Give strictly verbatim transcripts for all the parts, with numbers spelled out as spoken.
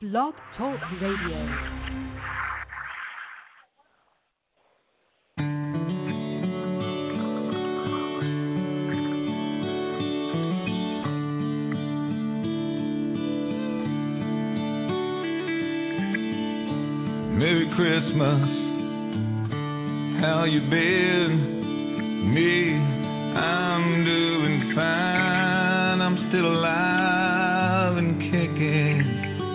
Blog Talk Radio. Merry Christmas, how you been? Me, I'm doing fine. I'm still alive and kicking.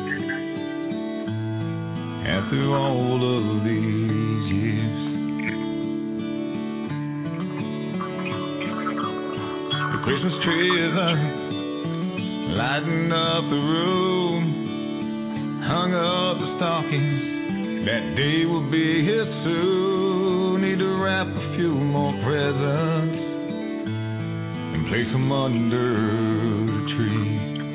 And through all of these years, the Christmas tree is up, lighting up the room, hung up the stocking. That day will be here soon. Need to wrap a few more presents and place them under the tree.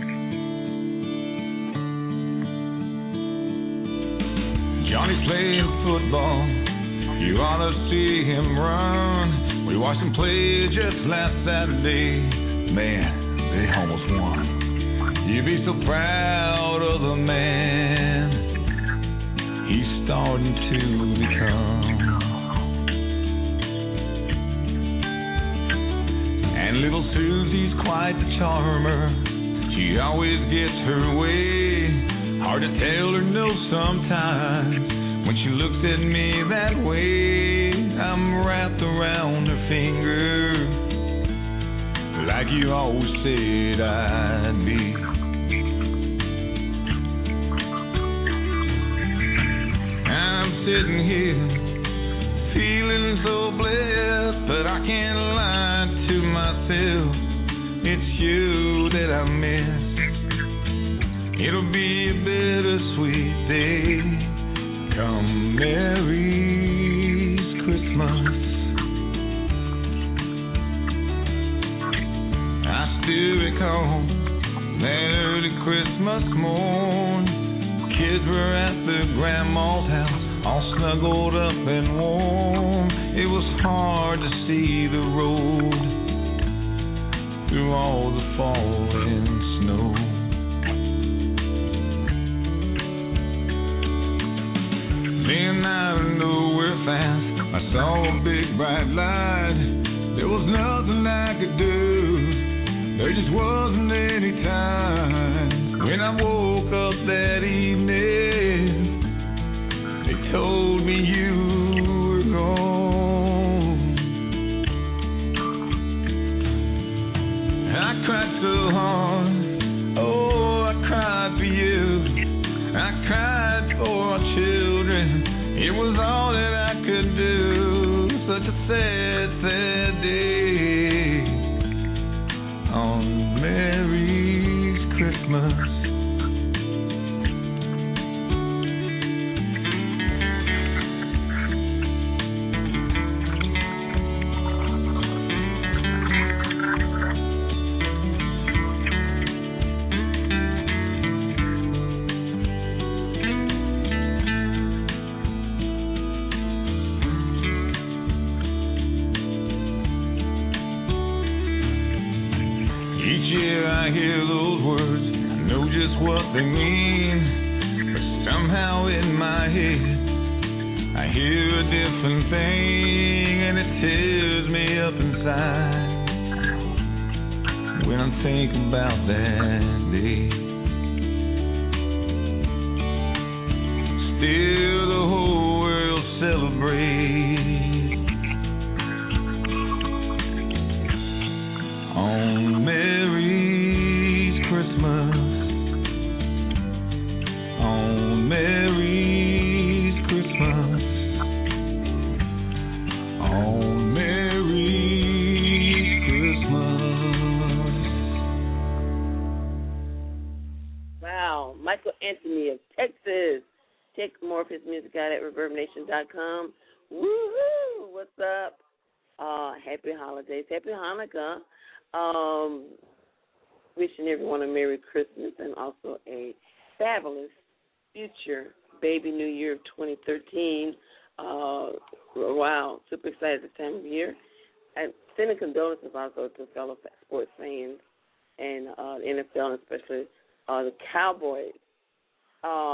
Johnny's playing football. You ought to see him run. We watched him play just last Saturday. Man, they almost won. You'd be so proud of the man he's starting to become. And little Susie's quite the charmer. She always gets her way. Hard to tell her no sometimes when she looks at me that way. I'm wrapped around her finger like you always said I'd be. I'm sitting here feeling so blessed, but I can't lie to myself. It's you that I miss. It'll be a bittersweet day come Mary's Christmas. I still recall that early Christmas morn. Kids were at the grandma's house, all snuggled up and warm. It was hard to see the road through all the falling snow. Then out of nowhere fast, I saw a big bright light. There was nothing I could do. There just wasn't any time. When I woke up that evening, they told me you were gone. I cried so hard, oh, I cried for you. I cried for our children. It was all that I could do. Such a sad, sad day on Mary's Christmas. What they mean, but somehow in my head I hear a different thing, and it tears me up inside when I think about that day. Still the whole world celebrates on Mary's Christmas. On Mary's Christmas, on Mary's Christmas. Wow, Michael Anthony of Texas. Check more of his music out at reverb nation dot com. Woohoo! What's up? Uh, happy holidays, happy Hanukkah. Um, wishing everyone a Merry Christmas and also a fabulous future baby new year of twenty thirteen. Uh, wow, super excited this time of year. And sending condolences also to fellow sports fans and uh, the N F L, and especially uh, the Cowboys. Uh,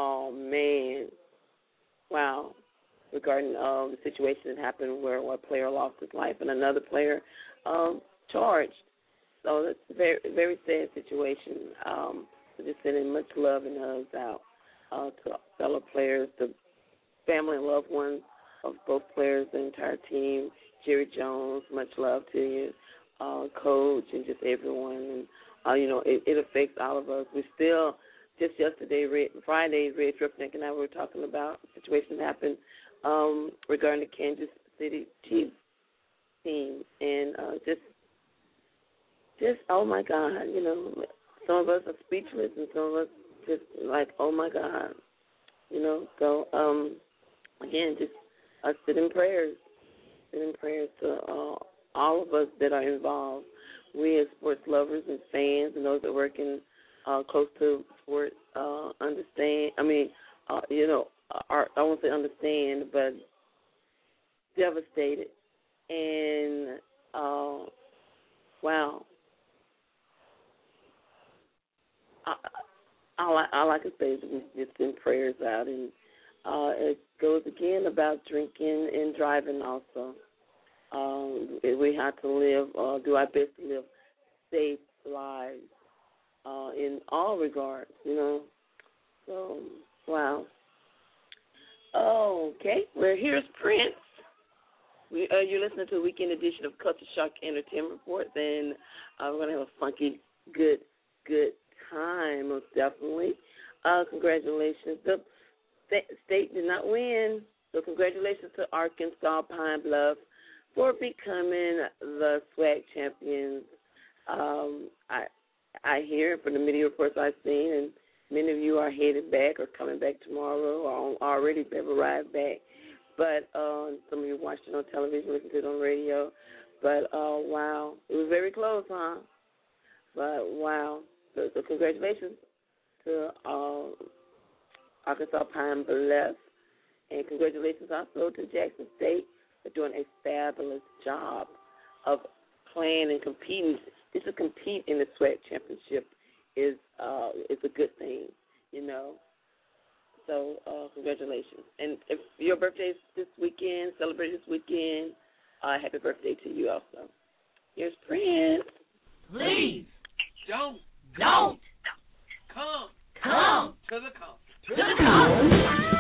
regarding uh, the situation that happened where one player lost his life and another player um, charged. So that's a very, very sad situation. Um, so just sending much love and hugs out uh, to fellow players, the family and loved ones of both players, the entire team. Jerry Jones, much love to you, uh, coach, and just everyone. And uh, you know, it, it affects all of us. We still, just yesterday, Red, Friday, Red Tripnick and I were talking about a situation that happened um, regarding the Kansas City Chiefs team, and uh, just, just oh my God, you know, some of us are speechless, and some of us just like, oh my God, you know. So um, again, just us sit in prayers, sit in prayers to uh, all of us that are involved. We as sports lovers and fans and those that work in uh, close to sports uh, understand. I mean, uh, you know, are, I won't say understand, but devastated. And uh, wow, I, all, I, all I can say is we just send prayers out. And uh, it goes again about drinking and driving also. Um, we have to live, uh, do our best to live safe lives uh, in all regards, you know. So, wow. Okay, well, here's Prince. We, uh, you're listening to a weekend edition of Culture Shock Entertainment Report, and uh, we're going to have a funky, good, good time, most definitely. Uh, congratulations. The state did not win, so congratulations to Arkansas Pine Bluff for becoming the SWAC champions. Um, I I hear from the media reports I've seen, and many of you are headed back or coming back tomorrow or already have arrived back. But uh, some of you watched it on television, listened to it on radio. But, uh, wow, it was very close, huh? But, wow. So, so congratulations to uh, Arkansas Pine Bluff, and congratulations also to Jackson State for doing a fabulous job of playing and competing. Just to compete in the SWAC championship is uh, is a good thing, you know. So uh, congratulations. And if your birthday is this weekend, celebrate this weekend, uh, happy birthday to you also. Here's Prince. Please don't don't come come to the conference. to the conference.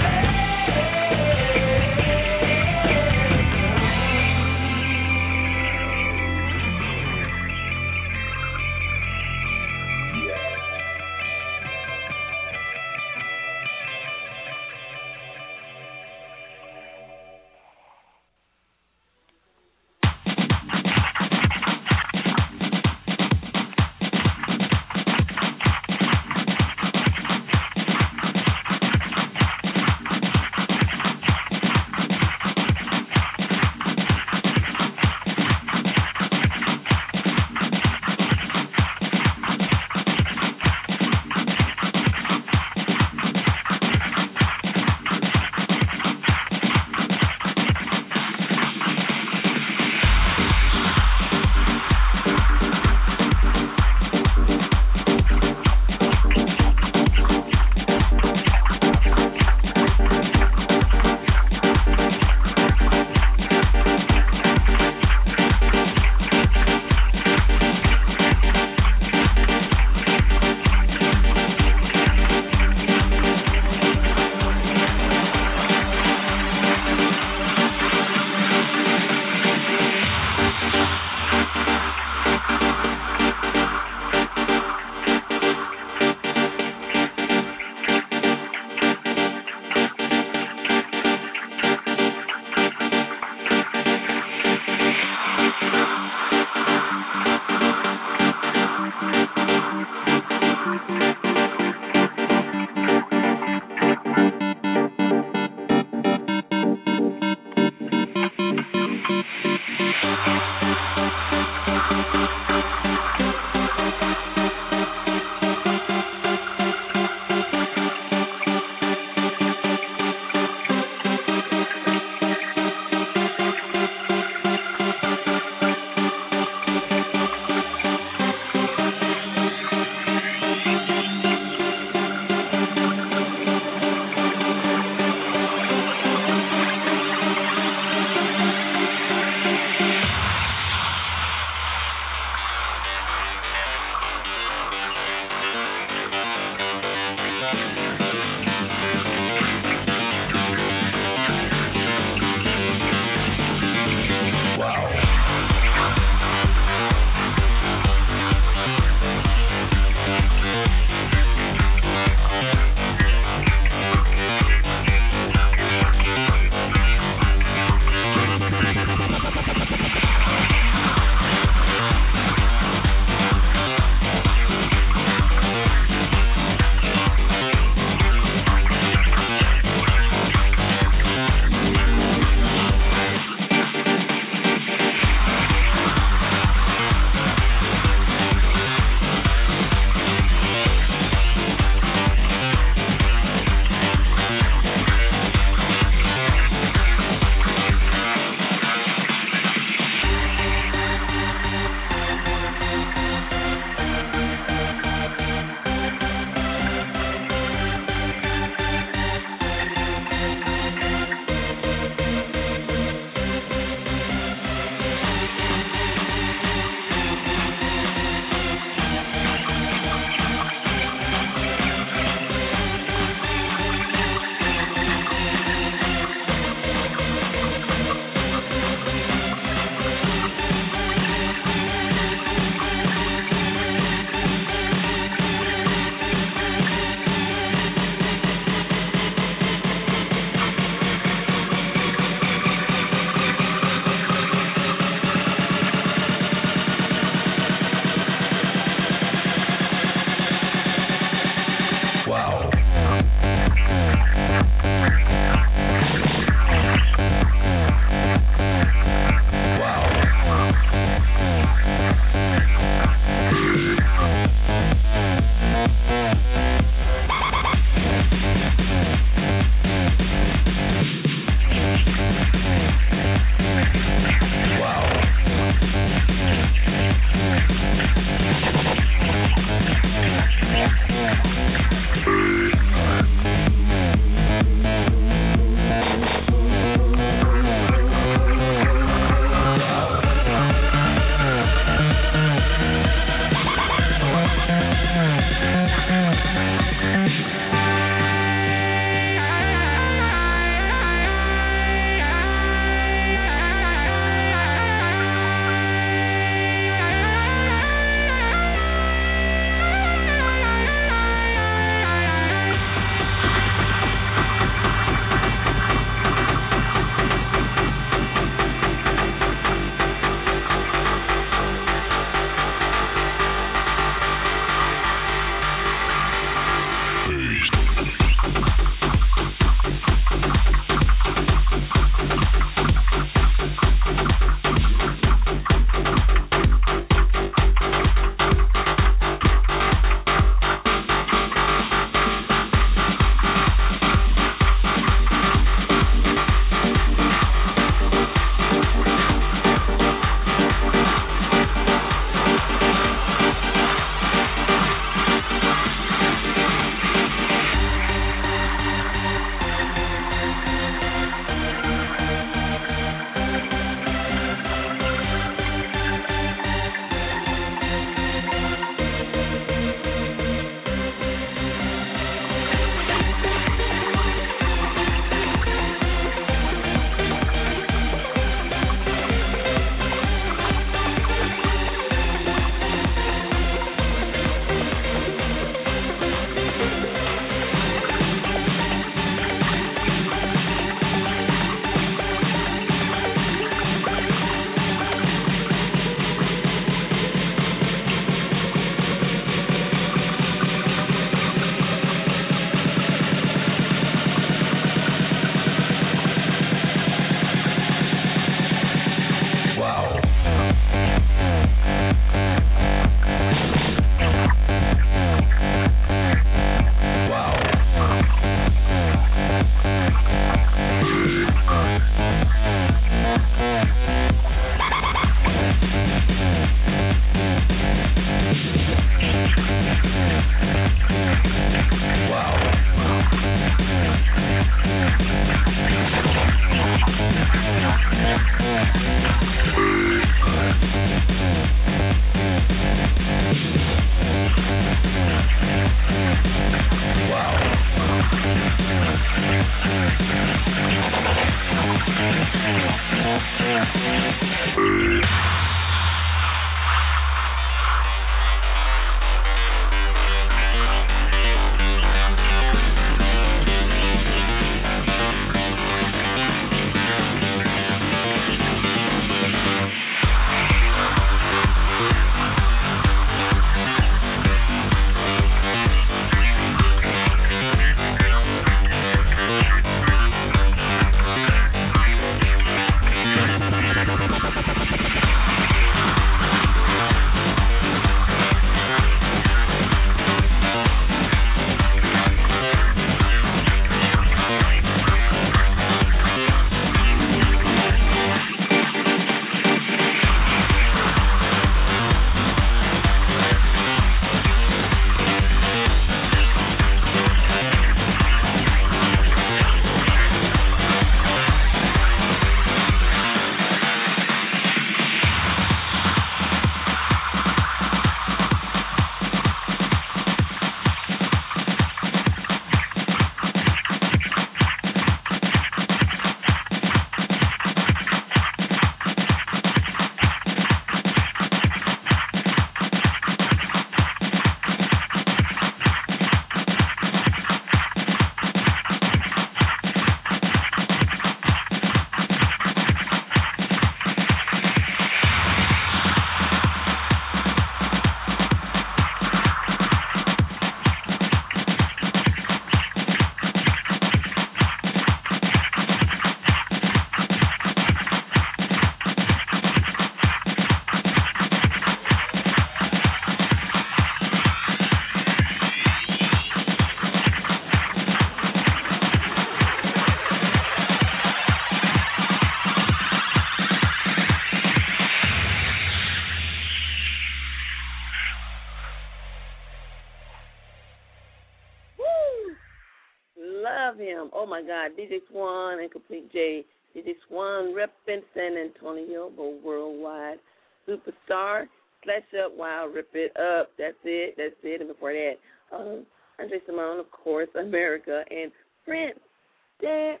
Oh my God, D J Swan and Complete J. D J Swan repping San Antonio, but worldwide superstar. Slash up, wow, rip it up. That's it, that's it. And before that, um, Andre Simone, of course, America, and Prince, Dance,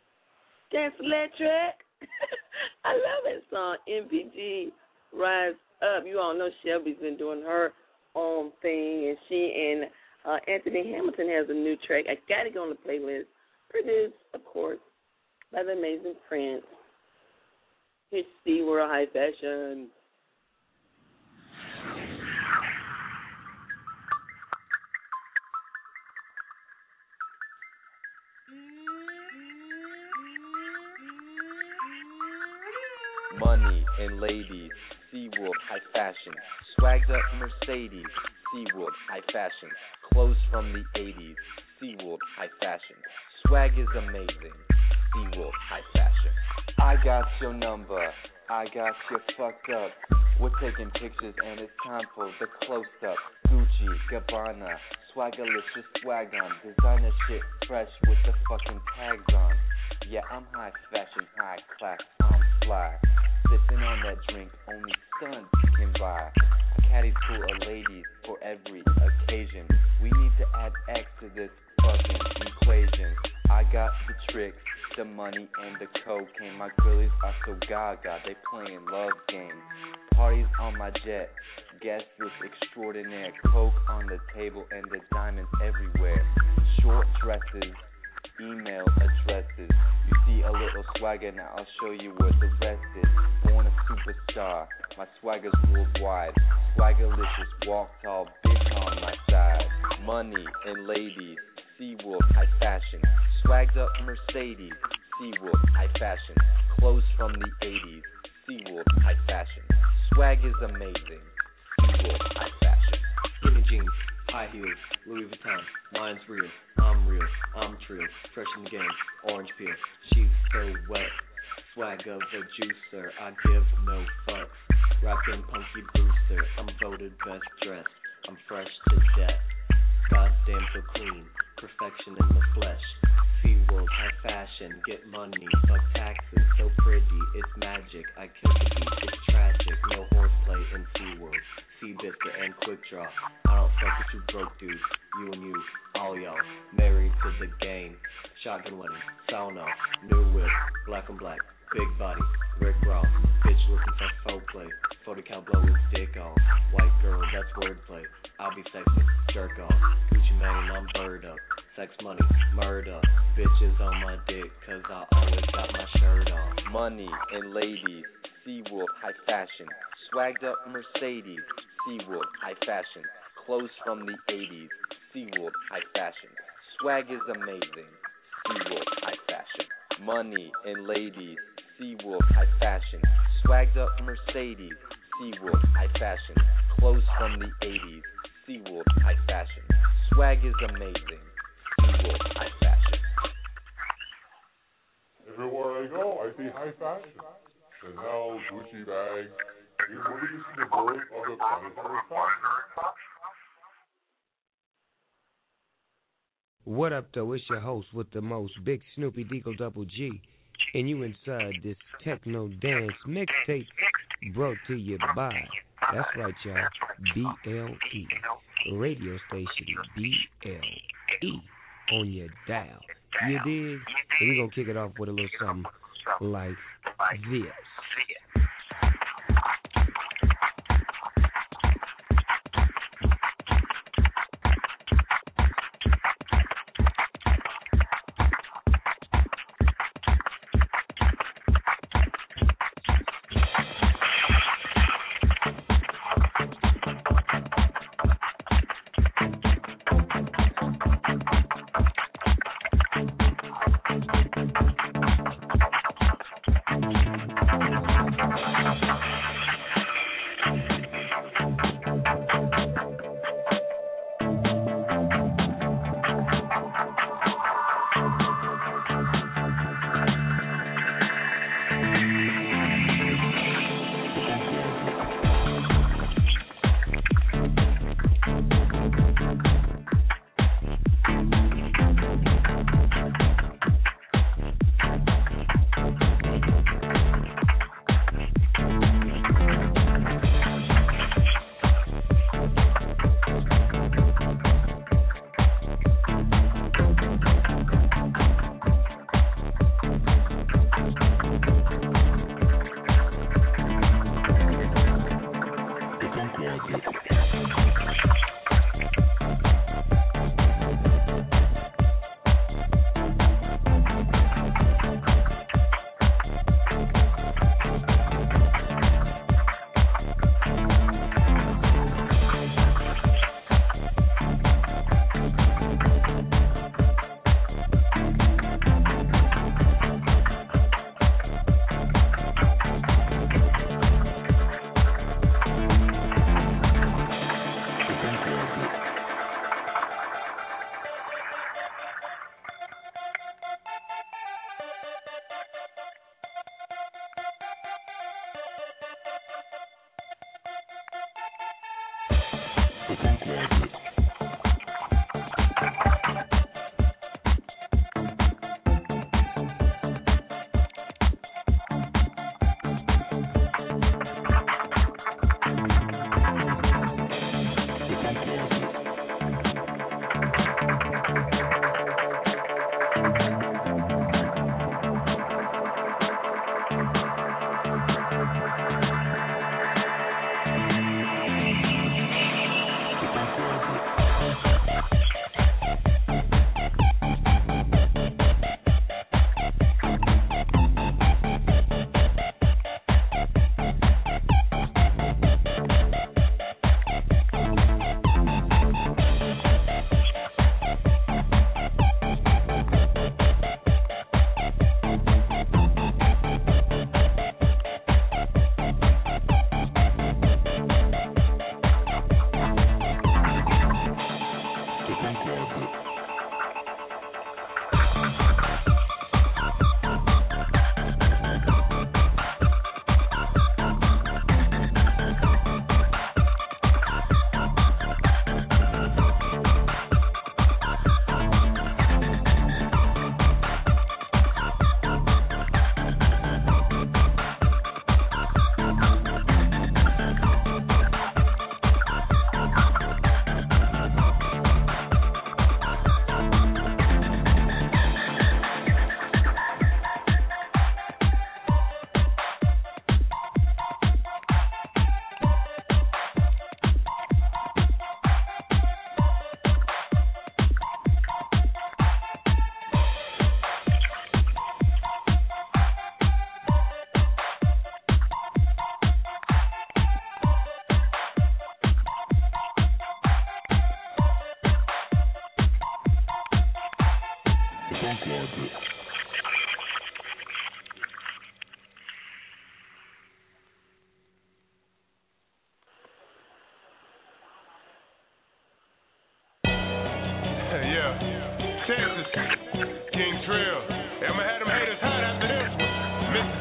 Dance Electric. I love that song, M P G, Rise Up. You all know Shelby's been doing her own thing, and she and uh, Anthony Hamilton has a new track. I got to go on the playlist. Produced, of course, by the amazing Prince. Here's SeaWorld High Fashion. Money and ladies, SeaWorld High Fashion. Swagged up Mercedes, SeaWorld High Fashion. Clothes from the eighties, SeaWorld High Fashion. Swag is amazing, SeaWorld High Fashion. I got your number, I got you fucked up. We're taking pictures and it's time for the close-up. Gucci, Gabbana, Swagalicious swag on. Designer shit fresh with the fucking tags on. Yeah, I'm high fashion, high class, I'm fly. Sipping on that drink only sons can buy. A caddy's full of ladies for every occasion. We need to add X to this fucking equation. I got the tricks, the money, and the cocaine. My girlies are so gaga, they playing love games. Parties on my jet, guest list extraordinaire. Coke on the table and the diamonds everywhere. Short dresses, email addresses. You see a little swagger, now I'll show you what the rest is. Born a superstar, my swagger's worldwide. Swaggerlicious, walk tall, bitch on my side. Money and ladies, SeaWorld High Fashion. Swagged up Mercedes, SeaWorld High Fashion. Clothes from the eighties, SeaWorld High Fashion. Swag is amazing, SeaWorld High Fashion. Skinny jeans, high heels, Louis Vuitton, mine's real, I'm real, I'm trill, fresh in the game, orange peel, she's so wet, swag of a juicer, I give no fucks, rockin' Punky Brewster, I'm voted best dressed, I'm fresh to death, goddamn so clean, perfection in the flesh, SeaWorld High Fashion, get money, fuck taxes, so pretty magic. I killed the beat, it's tragic. No horseplay in SeaWorld. Sea biscuit and quick draw. I don't fuck with you broke dudes. You and you, all y'all. Married to the game. Shotgun wedding, sauna, new whip, black and black, big body, Rick Ross. Bitch looking for faux play. forty cal blow his dick off. White girl, that's wordplay. I'll be sexy, jerk off. Gucci Mane, I'm bird up. Sex money, murder. Bitches on my dick, cause I always got my shirt off. Money and ladies, SeaWorld high fashion. Swagged up Mercedes, SeaWorld high fashion. Clothes from the eighties, SeaWorld high fashion. Swag is amazing, SeaWorld high fashion. Money and ladies, SeaWorld high fashion. Swagged up Mercedes, SeaWorld high fashion. Clothes from the eighties, SeaWorld high fashion. Swag is amazing, SeaWorld high fashion. Everywhere I go, I see high fashion. Chanel, Gucci bags. You're moving to the birth of the planetary fashion. What up, though? It's your host with the most, Big Snoopy Deagle Double G, and you inside this techno dance mixtape brought to you by, that's right, y'all, B L E, radio station B L E on your dial. You dig? And we're going to kick it off with a little something like this. Thank you.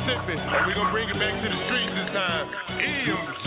Mississippi, and we gon' bring it back to the streets this time. E M T.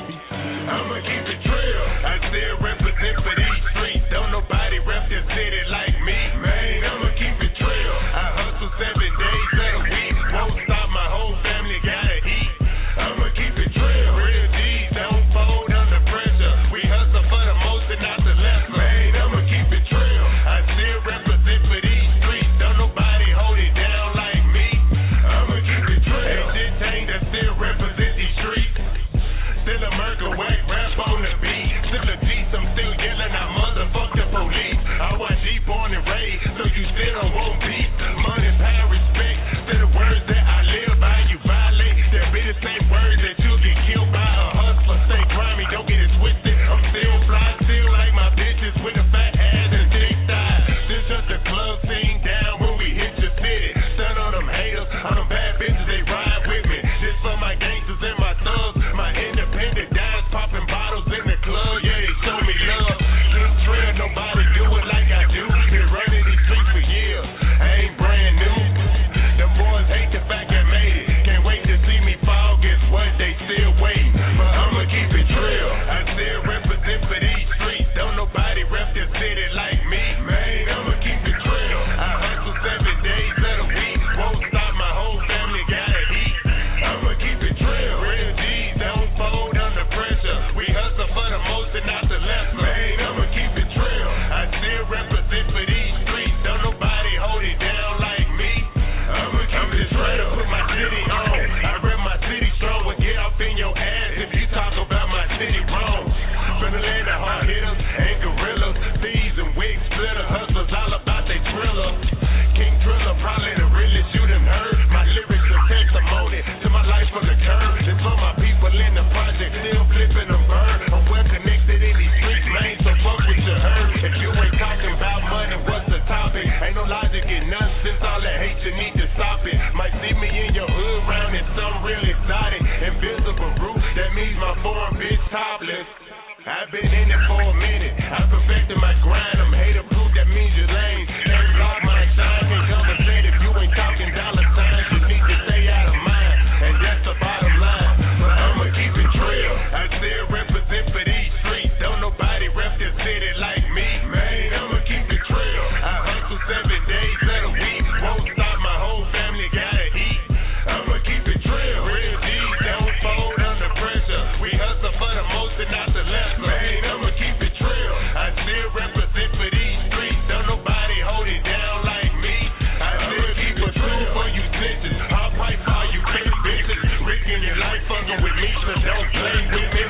I'ma keep it real. I still represent for these streets. Don't nobody rep this city like me, man. I'ma keep it real. I hustle seven days of the week. Won't stop, my whole family gotta eat. I'ma keep it real. Real G's don't fold under pressure. We hustle for the most and not the less, man. I'ma keep it real. I still represent for these streets. Don't nobody hold it down like me. I'ma keep it real. Hey, shit tank that still represent these streets. Still a murder, whack rap on the beat. Still a G, I'm still yelling out motherfuck the police. I was G born and raised, so you still don't want beef. Money, power, respect, to the words that I live by. You violate, that be the same words that you get killed by. A hustler, stay grimy, don't get it twisted. I'm still fly, still like my bitches with a fat ass and thick thighs. This shut the club scene down when we hit your city. Stun on them haters, on them bad bitches, they ride with me. This for my gangsters and my thugs, my independent dads popping bottles in the club. Yeah, they show me love. King Trill, nobody do it like I do. Been running these streets for years. I ain't brand new. Them boys hate the fact I made it. Can't wait to see me fall. Guess what? They still waiting. But I'ma keep it real. I still represent for these streets. Don't nobody rep this city like me, man. I'ma keep it real. I hustle seven days of the week. Won't stop, my whole family gotta eat. I'ma keep it real. Real G's don't fold under pressure. We hustle for the most and not the less, man. I'ma keep it real. I still represent for these streets. Don't nobody hold it down like me. I'ma keep it real. Put my city on. I rep my city strong. Will get off in your ass if you talk about my city wrong. Finna land the hard hitters and gorillas, thieves and wig splitter hustlers, all about they thriller. King Triller, probably the realest you done heard. My lyrics are testimony to my life on the curb. It's for my people in the project, still flipping them bird. I'm well connected in these streets, man, so fuck what you heard. If you ain't talking about money, what's the topic? Ain't no logic in none, since all that hate you need to stop it. Might see me in your hood round in some real exotic, invisible roof, that means my foreign bitch topless. I've been in it for a minute, I perfected my grind, I'm hater proof, that means you're lame. Can't block my shine, can't conversate if you ain't talking dollar signs, you need to stay out of mind, and that's the bottom line. But I'ma keep it real, I still represent for these streets, don't nobody rep this city like me, man. I'ma keep it real, I hustle seven days of the week, won't stop, my whole family gotta eat. I'ma keep it real, real G's don't fold under pressure, we hustle for the most and not the less, man. I'ma keep it real, I still represent for these streets, don't nobody hold it down like me. I still keep it true for you snitches, I'll fight for all you fake bitches, risking your life fucking with me, so don't play with me.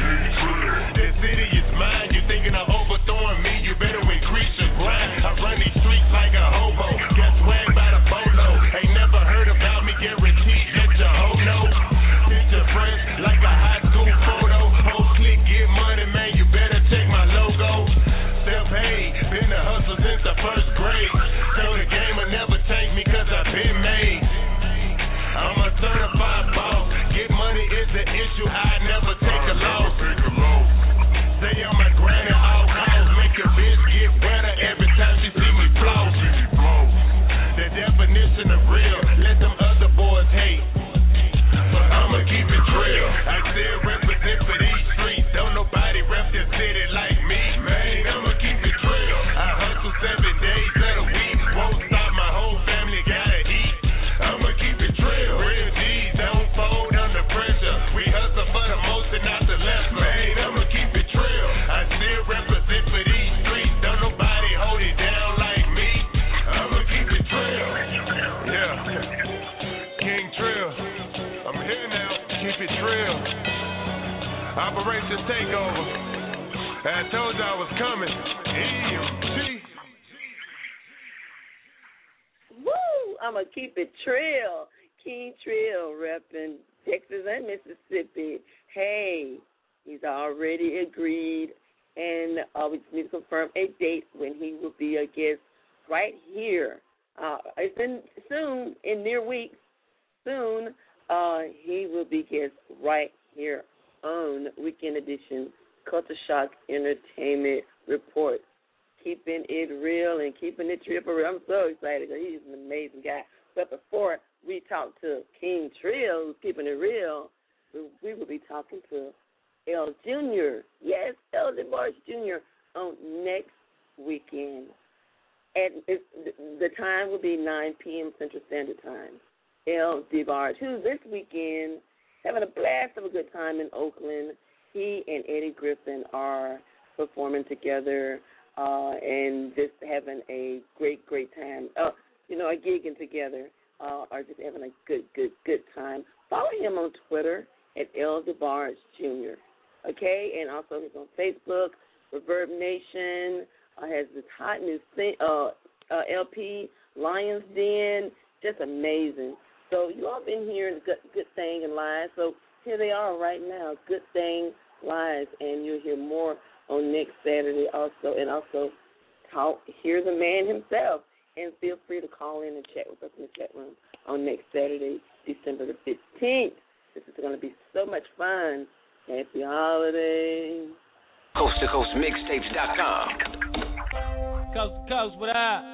This city is mine, you thinking of overthrowing me, you better increase your grind. I run these streets like a hobo, got swag by the bolo, ain't never heard about me, guaranteed that you hoe no. Picture fresh like a high school photo, whole clique get money, man, you better check my logo. Self-paid, been a hustle since the first grade, so the game will never take me cause I've been made. I'm a certified boss, get money is the issue, I never take a loss. Stay on my grind at all costs, make your bitch get better every time she see me floss. The definition of real, let them other boys hate, but I'ma keep it real. I still represent for these streets, don't nobody rep this city like me, man. I'ma keep it real, I hustle seven days of the week, won't stop, my whole family gotta eat. I'ma keep it real, real G's don't fold under pressure, we hustle for the most and not the less, man. I'ma keep it real, I still represent for these streets, don't nobody hold it down like me. I'ma keep it real, yeah. King Trill, I'm here now, keep it real. Operation Takeover, I told you I was coming. E M T. Woo! I'ma keep it trill. King Trill repping Texas and Mississippi. Hey, he's already agreed, and uh, we just need to confirm a date when he will be a guest right here. Uh, it's in soon, in near weeks. Soon, uh, he will be guest right here on Weekend Edition Culture Shock Entertainment Report. Keeping it real and keeping it trill for real. I'm so excited because he's an amazing guy. But before we talk to King Trill, who's keeping it real, we, we will be talking to L Junior Yes, L DeBarge Junior on next weekend. And it, the time will be nine p.m. Central Standard Time. L DeBarge, who's this weekend having a blast of a good time in Oakland. He and Eddie Griffin are performing together uh, and just having a great, great time. Uh, you know, a gigging together, uh, or just having a good, good, good time. Follow him on Twitter at L DeBarge Junior Okay, and also he's on Facebook. Reverb Nation uh, has this hot new thing, uh, uh, L P, Lions Den, just amazing. So you all been hearing Good, Good Thing and Lies. So here they are right now, Good Thing, Lies, and you'll hear more on next Saturday also. And also talk, hear the man himself. And feel free to call in and chat with us in the chat room on next Saturday, December the fifteenth. This is going to be so much fun. Happy holidays. Coast to Coast Mixtapes dot com. Coast to Coast, what up?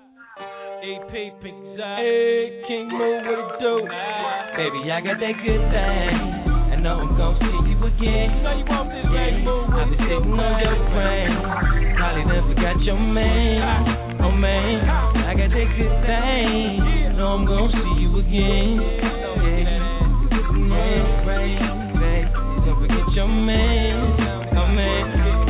E P, Pink Zai. Hey, King Moo, what it do? Baby, I got that good thing. I know I'm gon' see you again. You know you want this, baby, Moo. I've been sitting on your brain. Probably never got your man. Oh, man, I got that good thing. I know I'm gon' see you again. Yeah, sitting on your brain, baby. Don't forget your man. Oh, man.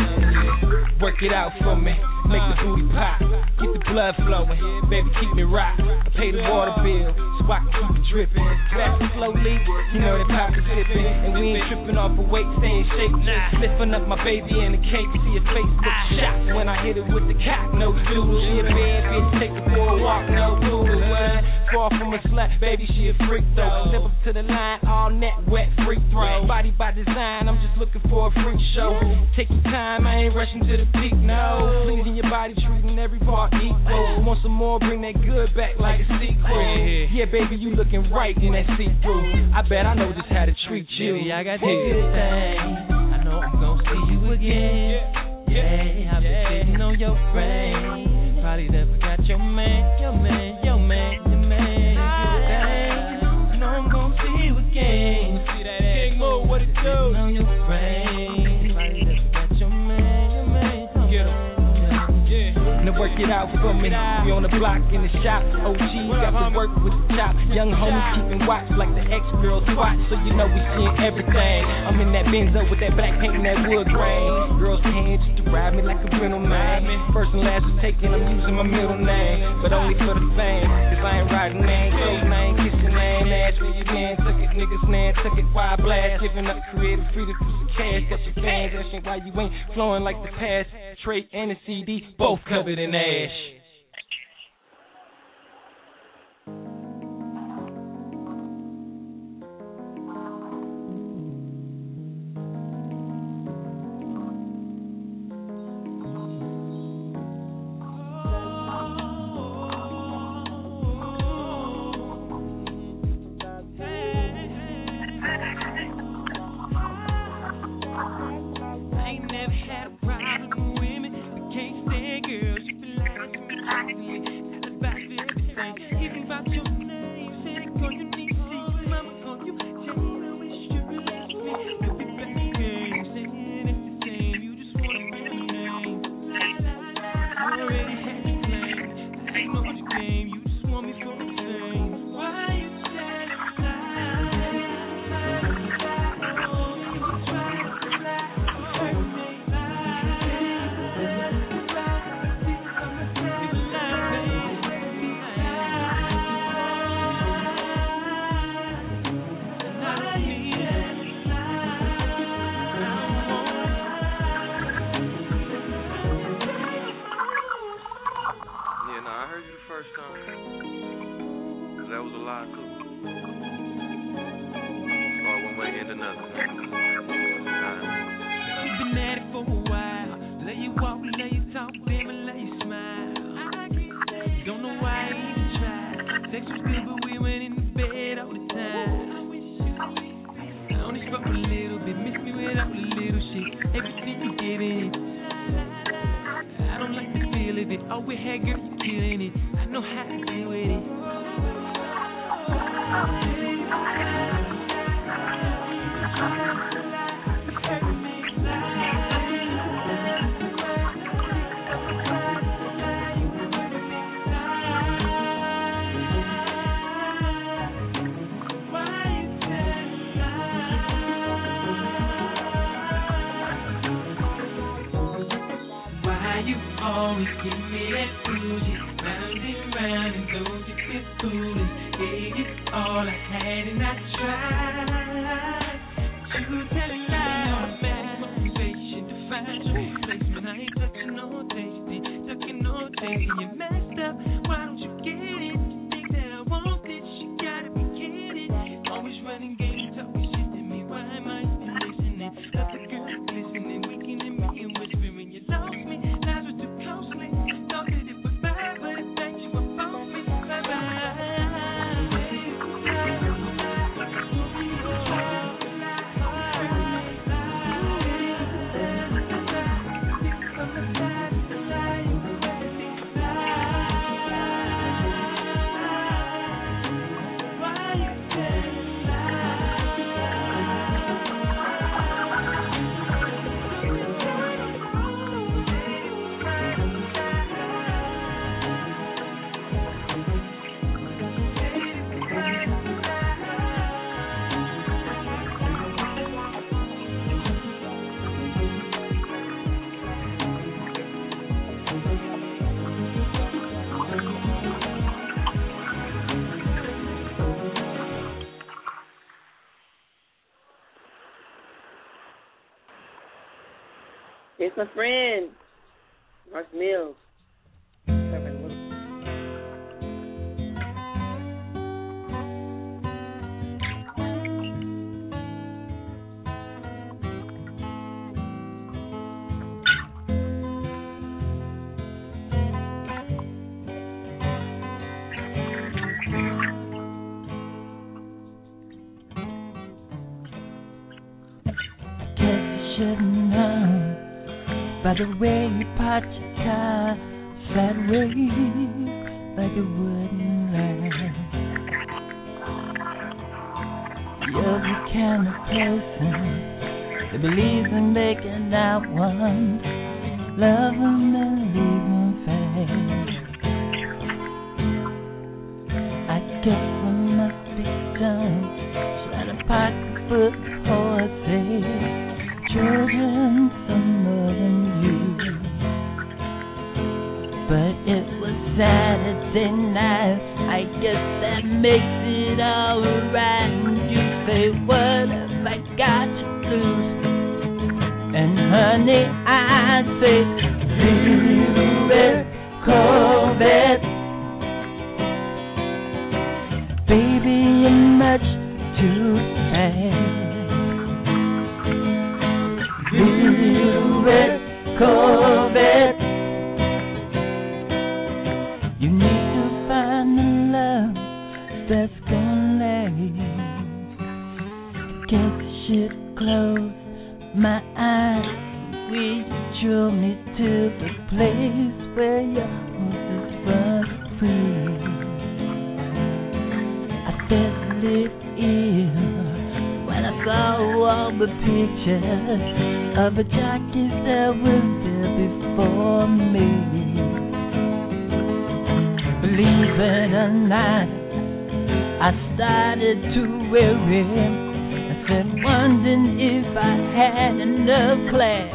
Work it out for me. Make the booty pop, get the blood flowing, baby keep me rock. I pay the water bill, so I can keep it dripping. Fast and slowly, you know that pop is sipping, and we ain't tripping off a weight, staying shape. Nah, lifting up my baby in the cake, see her face look shocked when I hit it with the cock. No doodle, she a bad bitch, take her for a walk, no doodle. Far from a slut, baby she a freak though. Step up to the line, all net wet, free throw. Body by design, I'm just looking for a freak show. Take your time, I ain't rushing to the peak, no. Pleasing your body, treating every part equal. Want some more, bring that good back like a sequel. Yeah, baby, you looking right in that see-through. I bet I know just how to treat you. Baby, I got this good thing. I know I'm gon' see you again. Yeah, I've been sitting on your brain. Probably never got your man, your man, your man, your man. Good thing. I know I'm gon' see you again. See that ass, King Mo, what it do? Sitting on your brain. Probably never got your man, your man, your man. Now work it out for me. We on the block in the shop. O G got to work with the chop. Young homies keeping watch like the ex-girl swatch. So you know we seeing everything. I'm in that Benzo with that black paint and that wood grain. Girls hands used to ride me like a rental man. First and last was taken, I'm using my middle name. But only for the fame. Cause I ain't riding name, close name, kissing name. Ask me again, took it, niggas man, took it, why blast. Giving up creative freedom for some cash. Got your fans asking why you ain't flowing like the past. Trey and the C D, both covered in ash. Oh, we had girls killing it. I know how to deal with it. always give me that bougie. Round and round and don't you feel foolish. Gave you all I had and I tried. But you were telling lies. Bad motivation to find your replacement. I ain't touching no tasty, tucking no tasty. You messed up, why don't you get it? Think that I want this, you gotta be kidding. Always running games, always shit to me. Why am I still listening? Love the girl listening, winking at me and whispering. You lost me, lies were too closely. Thought that it was bad, but it thanks you for both me. Bye bye. It's my friend, Mark Mills. By the way you parked your car, flat rate like a wooden line. You're the kind of person that believes in making out one, loving and leaving fast. I guess I must be done trying to pocketbook horses, children, some more than you. But it was Saturday night, I guess that makes it alright. And you say, what have I got to lose? And honey, I say, little red Corvette, baby, you're much too fast. Little red Corvette, you need to find the love that's gonna last. Guess I should close my eyes. We drove me to the place where your horses run free. I felt a little ill when I saw all the pictures of the jockeys that were there before me. Believe it or not, I started to worry. I said, wondering if I had enough class.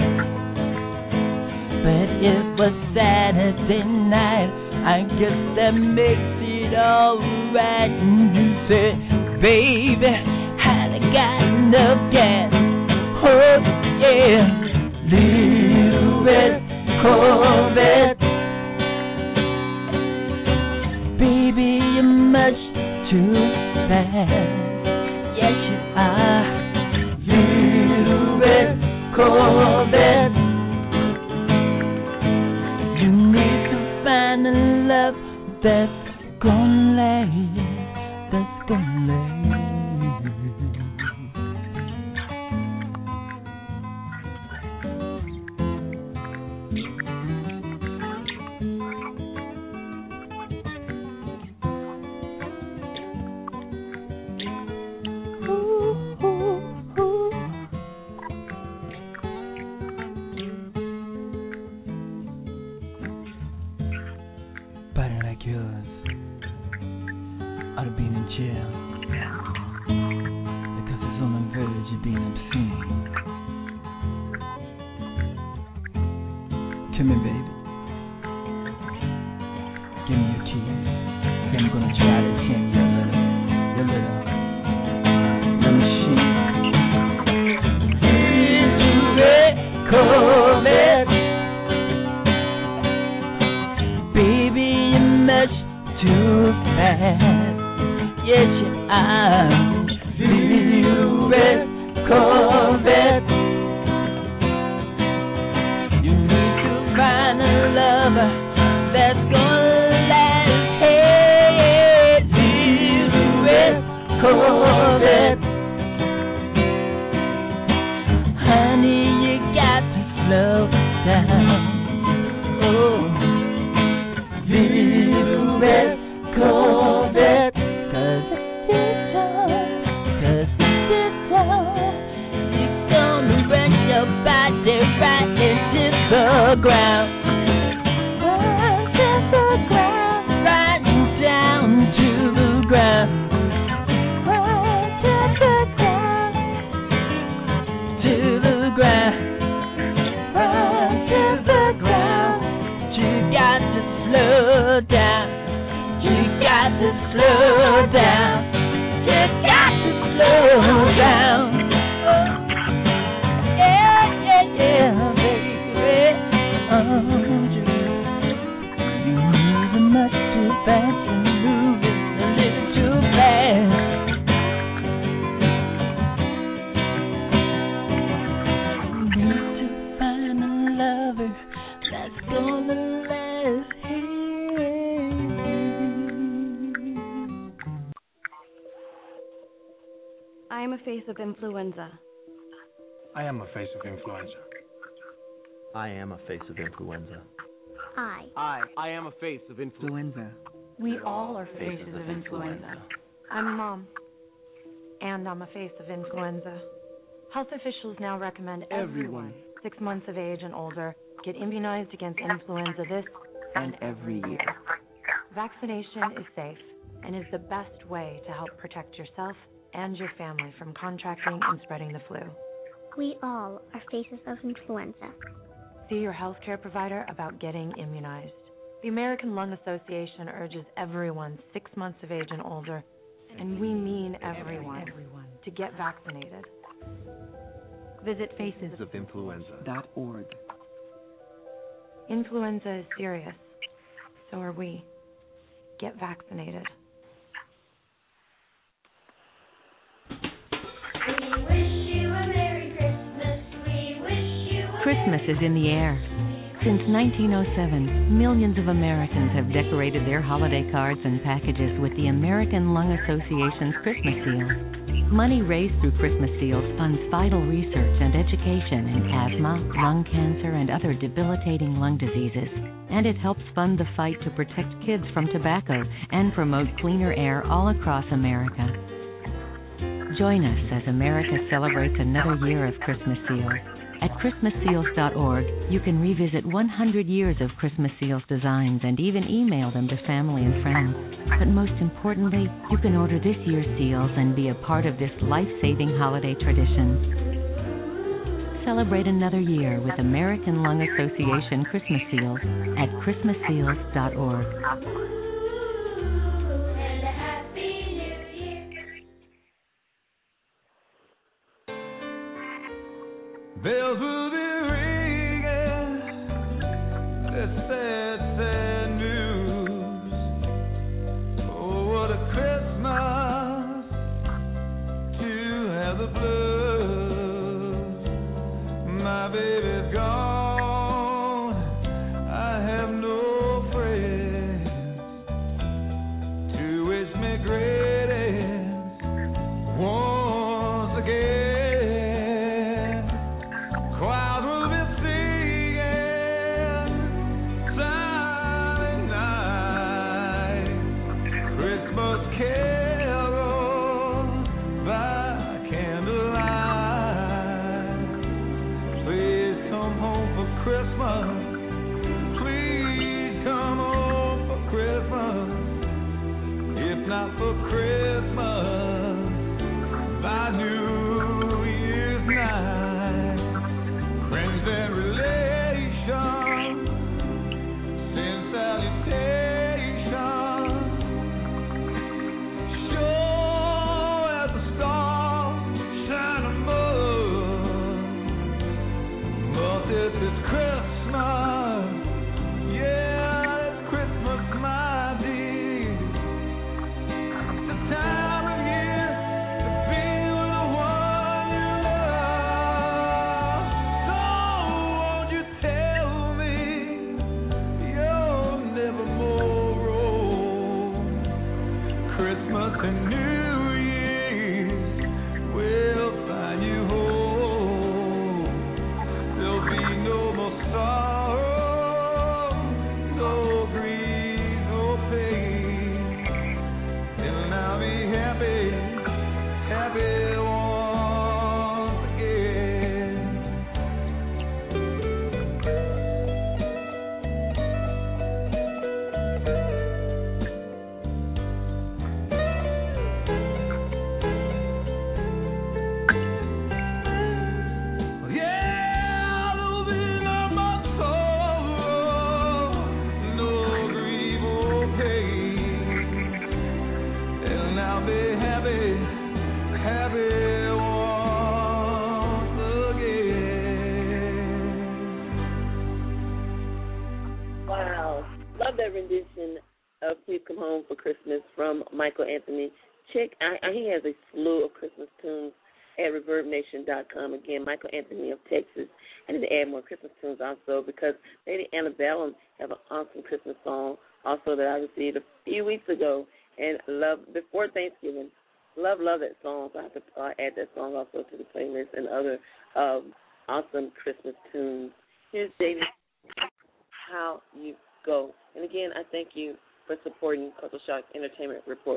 But it was Saturday night, I guess that makes it alright. And you said, baby, had I got enough gas? Oh yeah, little red Corvette, baby, you're much too fast. Yes, you are. Little red Corvette, you need to find a love that's gonna last, that's gonna last. run your body right into the ground. Oh, to the ground, right down to the ground. Oh, to the ground, to the ground. Oh, to the ground. You got to slow down. You got to slow down. You got to slow down. Yeah, yeah, yeah, baby. Oh, you're moving much too fast. You're moving a little too fast. You need to find a lover that's gonna last here. I am a face of influenza. I am a face of influenza. I am a face of influenza. I. I. I am a face of influenza. We all are faces of influenza. I'm Mom, and I'm a face of influenza. Health officials now recommend everyone, six months of age and older, get immunized against influenza this and every year. Vaccination is safe and is the best way to help protect yourself and your family from contracting and spreading the flu. We all are faces of influenza. See your healthcare provider about getting immunized. The American Lung Association urges everyone six months of age and older, and we mean everyone, everyone. to get vaccinated. Visit faces of influenza dot org. Influenza is serious. So are we. Get vaccinated. Christmas is in the air. Since nineteen oh seven, millions of Americans have decorated their holiday cards and packages with the American Lung Association's Christmas seal. Money raised through Christmas seals funds vital research and education in asthma, lung cancer, and other debilitating lung diseases. And it helps fund the fight to protect kids from tobacco and promote cleaner air all across America. Join us as America celebrates another year of Christmas seals. At Christmas seals dot org, you can revisit one hundred years of Christmas seals designs and even email them to family and friends. But most importantly, you can order this year's seals and be a part of this life-saving holiday tradition. Celebrate another year with American Lung Association Christmas seals at Christmas seals dot org. Bells will be ringing, that's sad, sad news. Oh, what a Christmas to have the blues. My baby's gone, I have no friends to wish me greetings once again. Not for Christmas, by New Year's night. Friends and relations send salutations. Sure as the stars shine above. But this is Christmas. Yeah, it's Christmas, my dear. that rendition of Please Come Home for Christmas from Michael Anthony. Check, I, I, he has a slew of Christmas tunes at reverb nation dot com. Again, Michael Anthony of Texas. I need to add more Christmas tunes also because Lady Antebellum have an awesome Christmas song also that I received a few weeks ago and love before Thanksgiving. Love, love that song. So I have to uh, add that song also to the playlist and other um, awesome Christmas tunes. Here's David, How You Go. And again, I thank you for supporting Culture Shock Entertainment Report.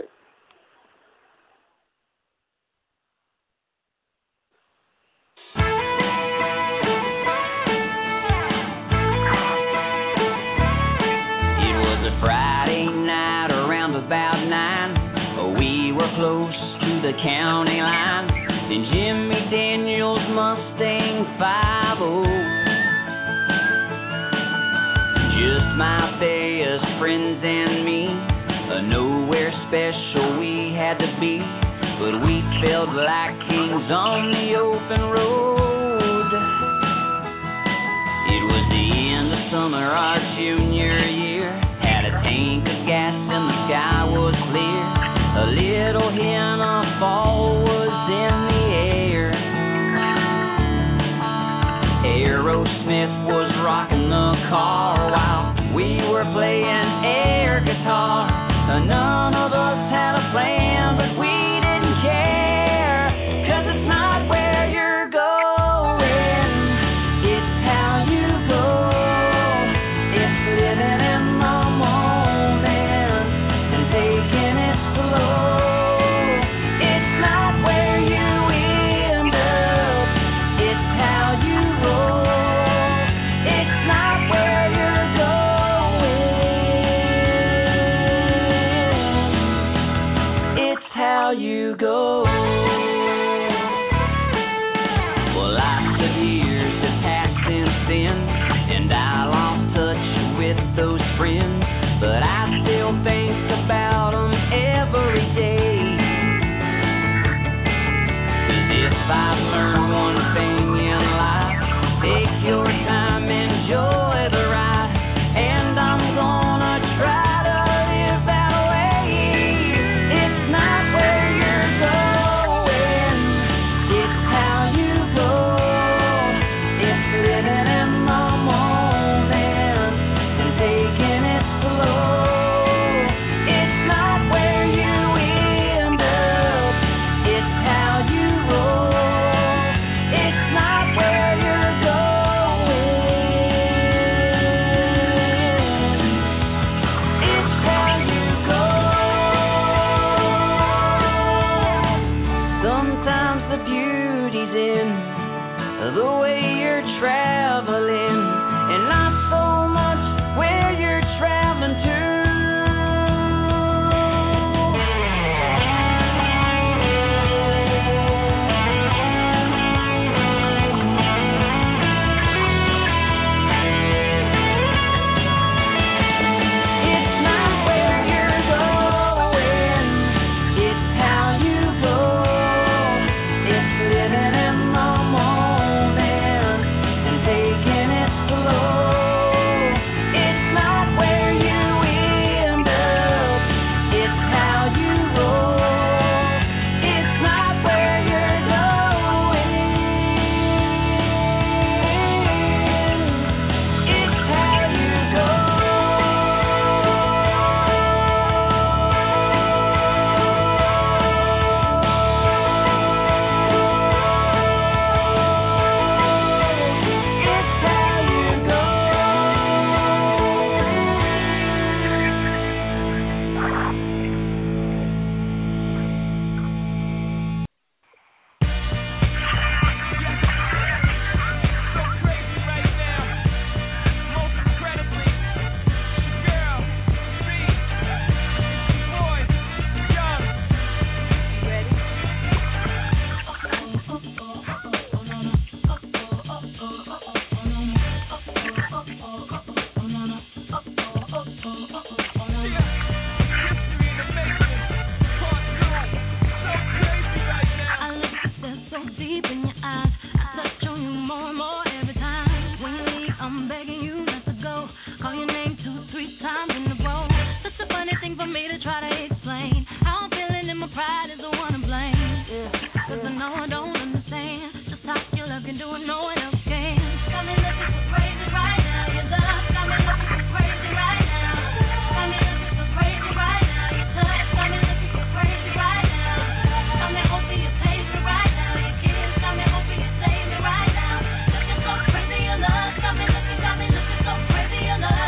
Friday night around about nine, we were close to the county line in Jimmy Daniels Mustang five oh. Just my best friends and me, uh, nowhere special we had to be, but we felt like kings on the open road. It was the end of summer, our junior year. Had a tank of gas and the sky was clear. A little hint of fall was in the air. Aerosmith was rocking the car while we were playing air guitar. None of us had a plan, but we didn't care. 'Cause it's not where you're going, it's how you go. It's living in the moment and taking it slow. It's not where you end up, it's how you roll. It's not where you're going, it's how you go. Well, lots of years have passed since then, and I lost touch with those friends, but I still think about them every day. 'Cause if I've learned one thing in life, take your time, enjoy the ride, and I'm gonna try to live that way. It's not where you're going, it's how you go. It's living in the moment and taking it slow. It's not where you end up, it's how you roll. It's not where you're going, it's how you go. Sometimes the beauty's in the way you're traveling, and not so much where you're traveling to. It's not where you're going, it's how you go. It's living in the moment and taking it slow. doing no one else can. Got me looking so crazy right now. Your love got me looking so crazy right now. Got me looking so crazy right now. Your touch got me looking so crazy right now. Got me hoping you taste me right now. Your kiss got me hoping you save me right now. Looking so crazy, your love got me looking, got me looking so crazy, your love.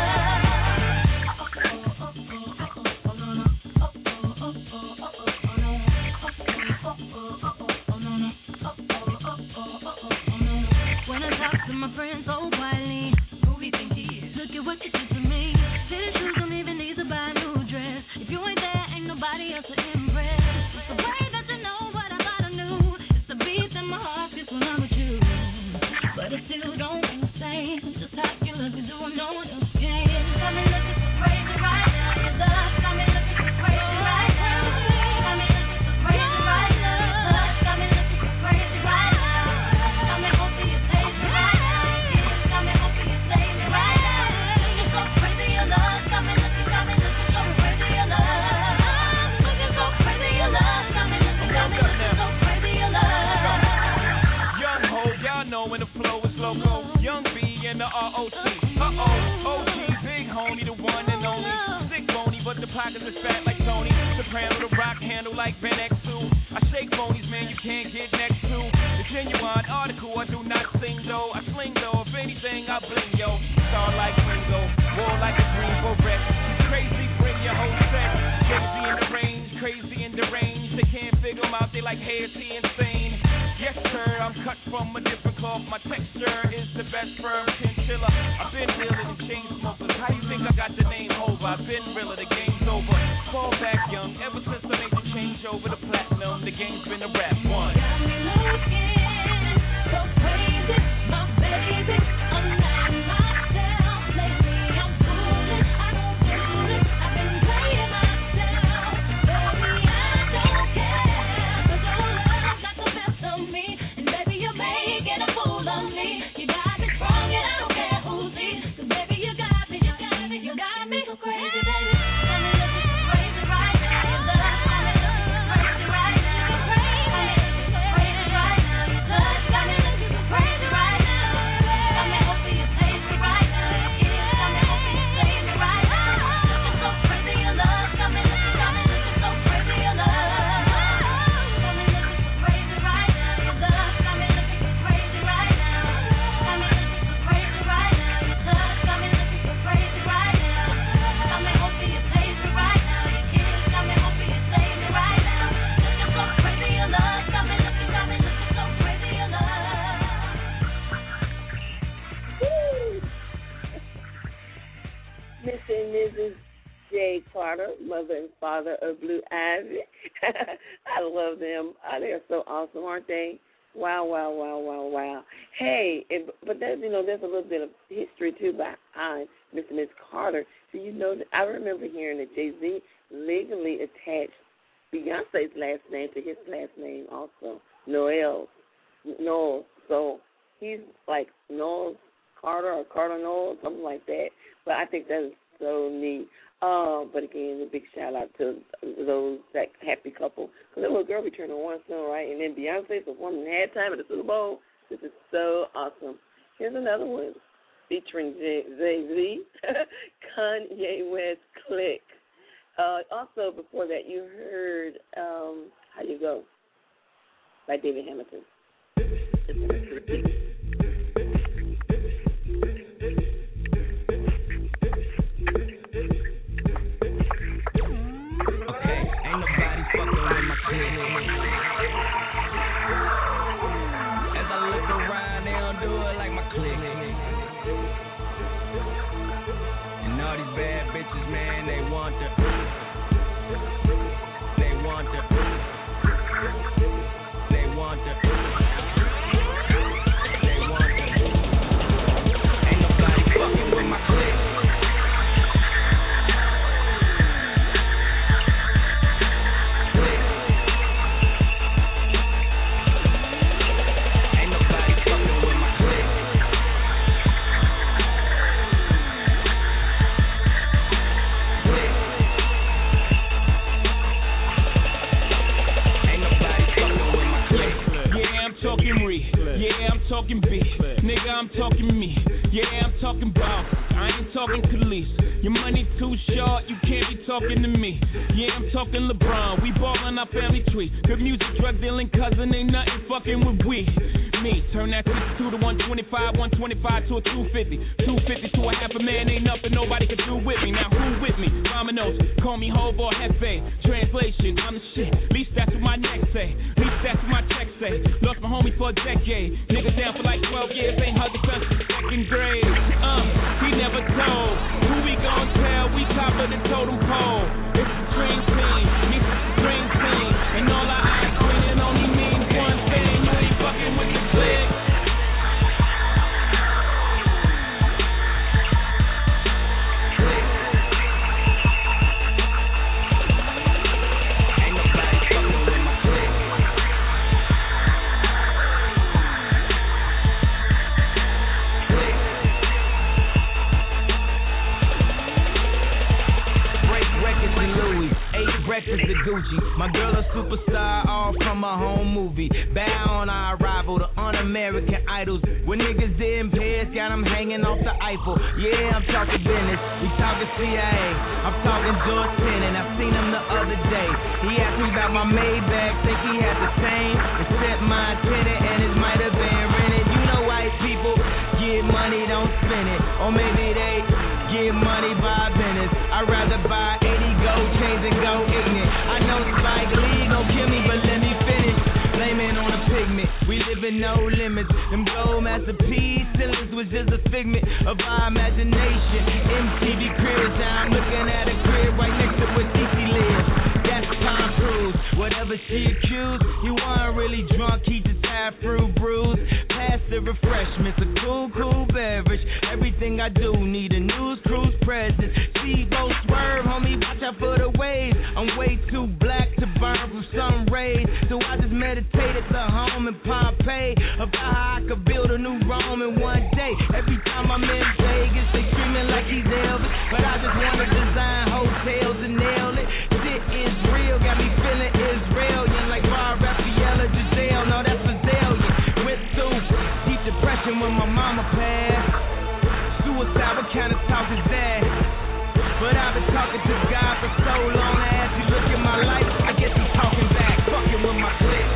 When I talk to my friends so quietly, who we think he is? Look at what you did to me. Fitted shoes don't even need to buy a new dress. If you ain't there, ain't nobody else to impress. It's the way that you know what I thought I knew. It's the beat in my heart beats when I'm with you. But it still don't feel the same. Just how you look and doing no one else can. Got me looking so crazy right now. Your love got me looking so crazy right now. Got me looking so crazy right now. Your love got me looking so crazy right now. Got me hoping you taste me right now. Your kiss got me hoping you save me right now. Looking so crazy, your love got me looking, got me looking so crazy, your love. Looking so crazy, your love got me looking, got me looking so crazy, your love. Young ho, y'all know when the flow is loco. Young B and the R O T. Uh-oh, O G, big homie, the one and only. Sick bony, but the pockets is fat like Tony. Soprano, the rock handle like Ben X two. I shake bonies, man, you can't get next to. The genuine article, I do not sing though. I sling though, if anything, I bling yo. Star like Ringo, war like a green beret. Crazy, bring your whole set. Crazy in the range, crazy in the range. They can't figure him out, they like, hey, is he insane? Yes, sir, I'm cut from a different cloth. My texture is the best firm chinchilla. I've been realer than chain smokers. How you think I got the name over? I've been realer, the game's over. Fall back young, ever since I made the change over to platinum, the game's been a rap one. Got me looking so crazy, my baby. I'm not myself lately. I'm fooling, I don't do it. I've been playing myself, baby. I don't care, 'cause your love got the best of me, and baby you're making a fool of me. You got me strong and I don't care who's he, 'cause baby you got me, you got me, you got me so crazy, baby. Got me looking so crazy right now. Your love got me looking so crazy right now. Crazy right now. Your touch got me looking so crazy right now. Got me hoping you taste me right now. Your kiss got me hoping you save me right now. Looking so crazy, your love got me looking, got me looking so crazy, your love. Got me looking so crazy right now. Your love got me looking so crazy right now. Got me looking so crazy right now. Your touch got me looking so crazy right now. Got me hoping you taste me right now. Your kiss got me hoping you save me right now. Looking so crazy, your love got me looking, got me looking so crazy, your love. Woo! Mister and Missus J. Carter, mother and father of Blue Ivy. I love them. Oh, they're so awesome, aren't they? Wow, wow, wow, wow, wow. Hey, it, but there's, you know, there's a little bit of history, too, behind Mister and Miss Carter. So, you know, that I remember hearing that Jay-Z legally attached Beyonce's last name to his last name also, Noel. Noel. So, he's like Noel Carter or Carter Noel, something like that. But I think that is so neat. Uh, but again, a big shout out to those, that happy couple. Because that little girl be turning one soon, right? And then Beyonce performing halftime at the Super Bowl. This is so awesome. Here's another one featuring Jay-Z, Kanye West, Click. Uh, also, before that, you heard um, How You Go by David Hamilton. talking beef. Nigga, I'm talking me. Yeah, I'm talking about. I ain't talking Khalees. Your money too short, you can't be talking to me. Yeah, I'm talking LeBron. We ballin' our family tree. Good music, drug dealing cousin, ain't nothing fucking with we. Me, turn that sixty-two to one twenty-five, one twenty-five to a two fifty. two fifty to a half a man, ain't nothing nobody can do with me. Now who with me? Dominoes, call me Hov or Hefe. Translation, I'm the shit. Least that's what my neck say. Least that's what my check say. Lost my homie for a decade. Niggas down for like twelve years, ain't hugged us since second grade. Um, he never told. Who we gon' tell? We top of the totem pole. It's the dream team, it's the dream team. And all our eyes clean only means one thing. You ain't fucking with the clique. Breakfast at Gucci. My girl a superstar, all from a home movie. Bow on our arrival, the un-American idols. When niggas didn't pay us, got them hanging off the Eiffel. Yeah, I'm talking business. We talking C I A. I'm talking George Tenet. I seen him the other day. He asked me about my Maybach, think he had the same, except my tenant, and it might have been rented. You know white people get money, don't spend it. Or maybe they get money by business. I'd rather buy eighty gold chains and go ignorant. I know Spike Lee gon' kill me, but let me finish. Blame it on the pigment. We live in no limits. Them gold masterpiece ceilings was just a figment of our imagination. M T V cribs, now I'm looking at a crib right next to where Cece lives. That's Tom Cruise. Whatever she accused, he wasn't really drunk. He just had fruit brews. Pass the refreshments, a cool, cool beverage. Everything I do need a news cruise presence. T-Boat swerve, homie, watch out for the waves. I'm way too black to burn from sun rays, so I just meditate at the home in Pompeii about how I could build a new Rome in one day. Every time I'm in Vegas, they screaming like he's Elvis, but I just wanna design hotels and nail it. Shit is real, got me feeling Israelian like Bar Raphael or Giselle. No, that's Brazilian. Went through deep depression when my mama passed. Suicide, what kind of talk is that? But I've been talking to God for so long. As you look at my life, I guess he's talking back, fucking with my clique.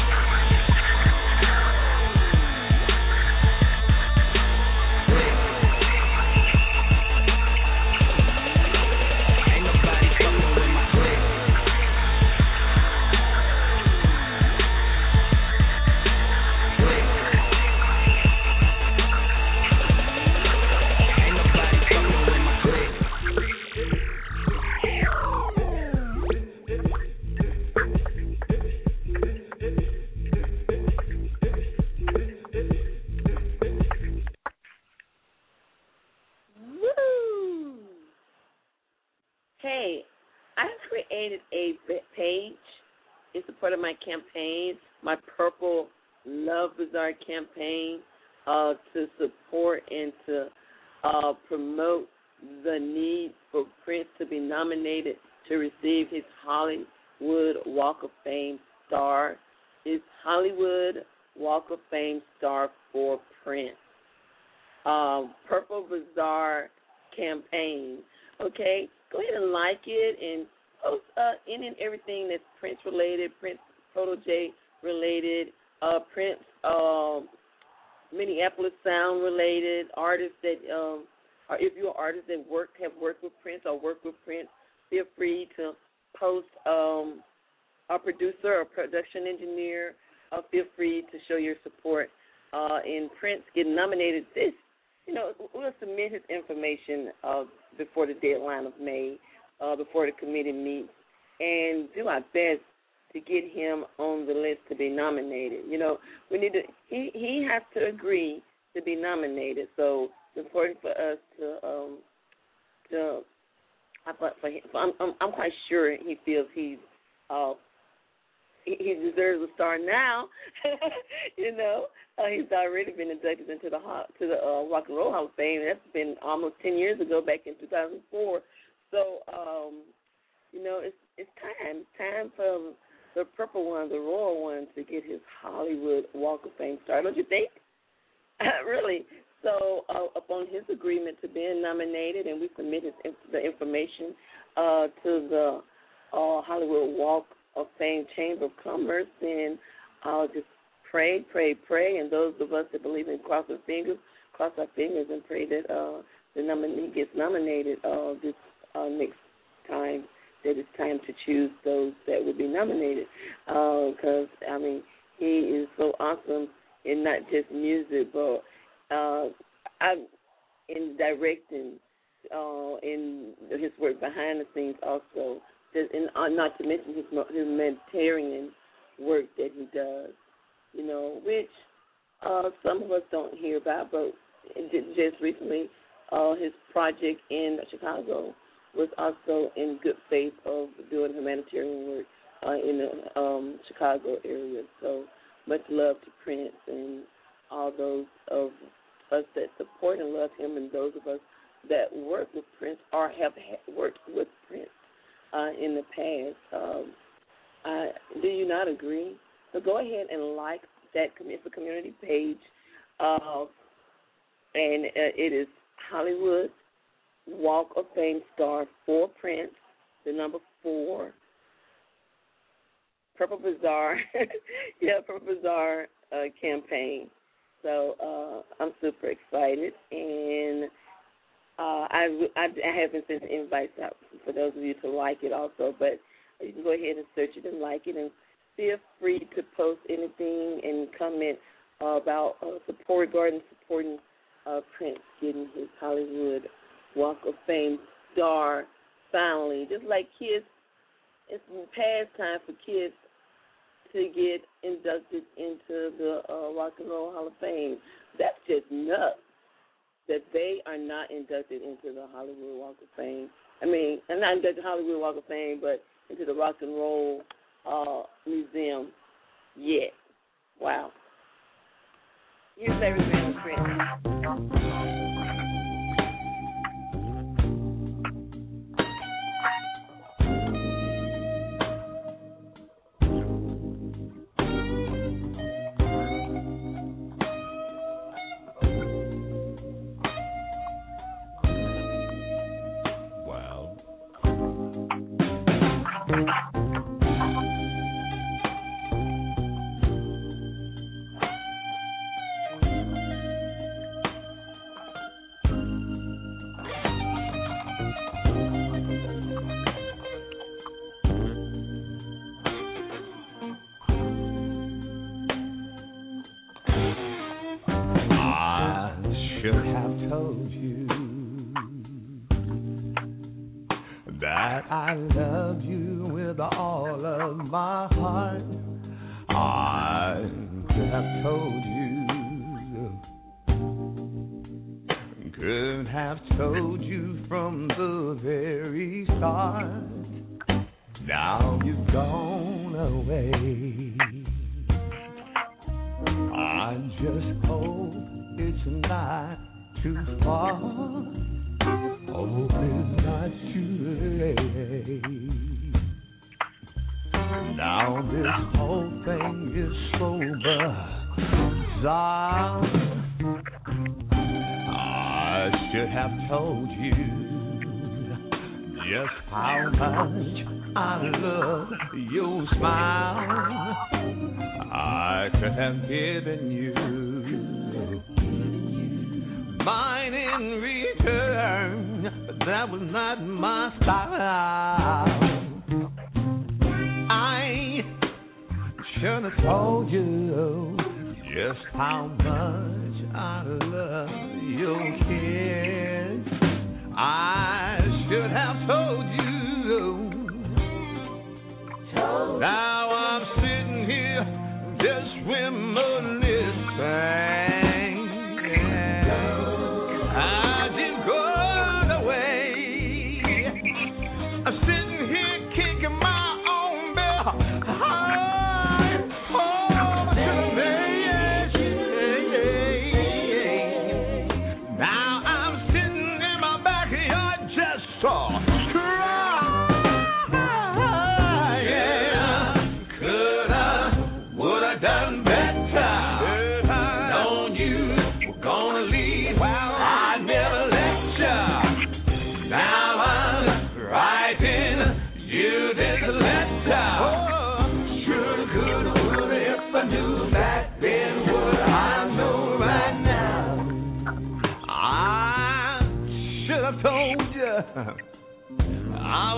Ain't nobody fucking with my clique. Ain't nobody fucking with my clique. Woo! Hey, I created a b- page in support of my campaign, my Purple Love Bazaar campaign, uh, to support and to uh, promote the need for Prince to be nominated to receive his Hollywood Walk of Fame star, his Hollywood Walk of Fame star for Prince. Um, Purple Bazaar campaign. Okay, go ahead and like it and post uh, any and everything that's Prince related, Prince Protege related, uh, Prince um, Minneapolis Sound related, artists that, um, or if you're an artist that work have worked with Prince or work with Prince, feel free to post um, a producer or production engineer. Uh, feel free to show your support uh, in Prince getting nominated this. You know, we'll submit his information uh, before the deadline of May, uh, before the committee meets, and do our best to get him on the list to be nominated. You know, we need to. He he has to agree to be nominated. So it's important for us to um to. I thought for him, I'm, I'm I'm quite sure he feels he's uh he, he deserves a star now. You know. Uh, he's already been inducted into the to the uh, Rock and Roll Hall of Fame. That's been almost ten years ago, back in two thousand four. So, um, you know, it's it's time. It's time for the purple one, the royal one, to get his Hollywood Walk of Fame star. Don't you think? really. So uh, upon his agreement to being nominated, and we submitted the information uh, to the uh, Hollywood Walk of Fame Chamber of Commerce, and uh, just pray, pray, pray, and those of us that believe in cross our fingers, cross our fingers and pray that uh, the nominee gets nominated uh, this uh, next time, that it's time to choose those that will be nominated. Because, uh, I mean, he is so awesome in not just music, but uh, I'm in directing, uh, in his work behind the scenes also, just in, uh, not to mention his, his humanitarian work that he does, you know, which uh, some of us don't hear about, but just recently uh, his project in Chicago was also in good faith of doing humanitarian work uh, in the um, Chicago area. So much love to Prince and all those of us that support and love him, and those of us that work with Prince or have worked with Prince uh, in the past. Um, I, do you not agree? So go ahead and like that. It's a community page, uh, and uh, it is Hollywood Walk of Fame star for Prince, the number four, Purple Bazaar, yeah, Purple Bazaar uh, campaign. So uh, I'm super excited, and uh, I, I, I haven't sent invites out for those of you to like it also, but you can go ahead and search it and like it, and feel free to post anything and comment uh, about uh, support regarding supporting uh, Prince getting his Hollywood Walk of Fame star finally. Just like kids, it's past time for kids to get inducted into the uh, Rock and Roll Hall of Fame. That's just nuts that they are not inducted into the Hollywood Walk of Fame. I mean, I'm not inducted to the Hollywood Walk of Fame, but into the Rock and Roll uh, Museum yet. Wow. Your favorite band, Prince. I love you with all of my heart. I could have told you, could have told you from the very start. Now you've gone away. I just hope it's not too far. Hope it's not too late. Now this whole thing is so bizarre. I should have told you just how much I love your smile. I could have given you mine in return, but that was not my style. I should have told you just how much I love your kiss. I should have told you. Now I'm sitting here just reminiscing.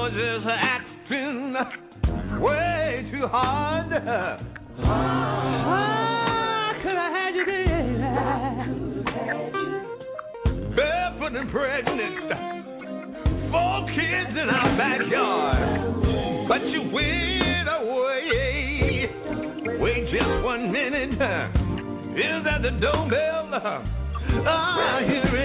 you're just acting way too hard. Why could I have you there? Barefoot and pregnant, four kids in our backyard, but you went away. Wait just one minute. Is that the doorbell? I hear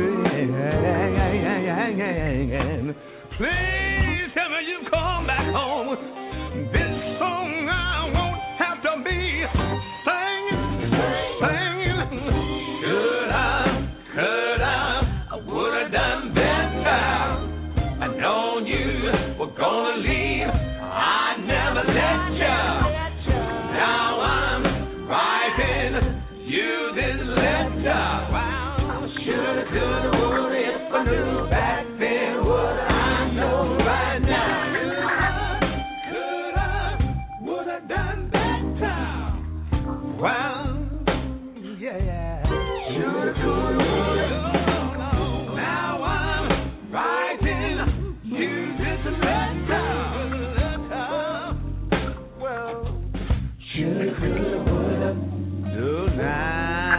it. Please tell me you come back home. This song I won't have to be singing, singing. Should I, could I, I would have done better. I known you were gonna leave. I never let you. Now I'm writing you this letter. Shoulda, coulda, woulda, if I knew back then what I know right now. Coulda, woulda done better. Well, yeah, yeah. Shoulda, coulda, woulda. Now I'm writing you this letter. Well, shoulda, coulda, woulda. Do now.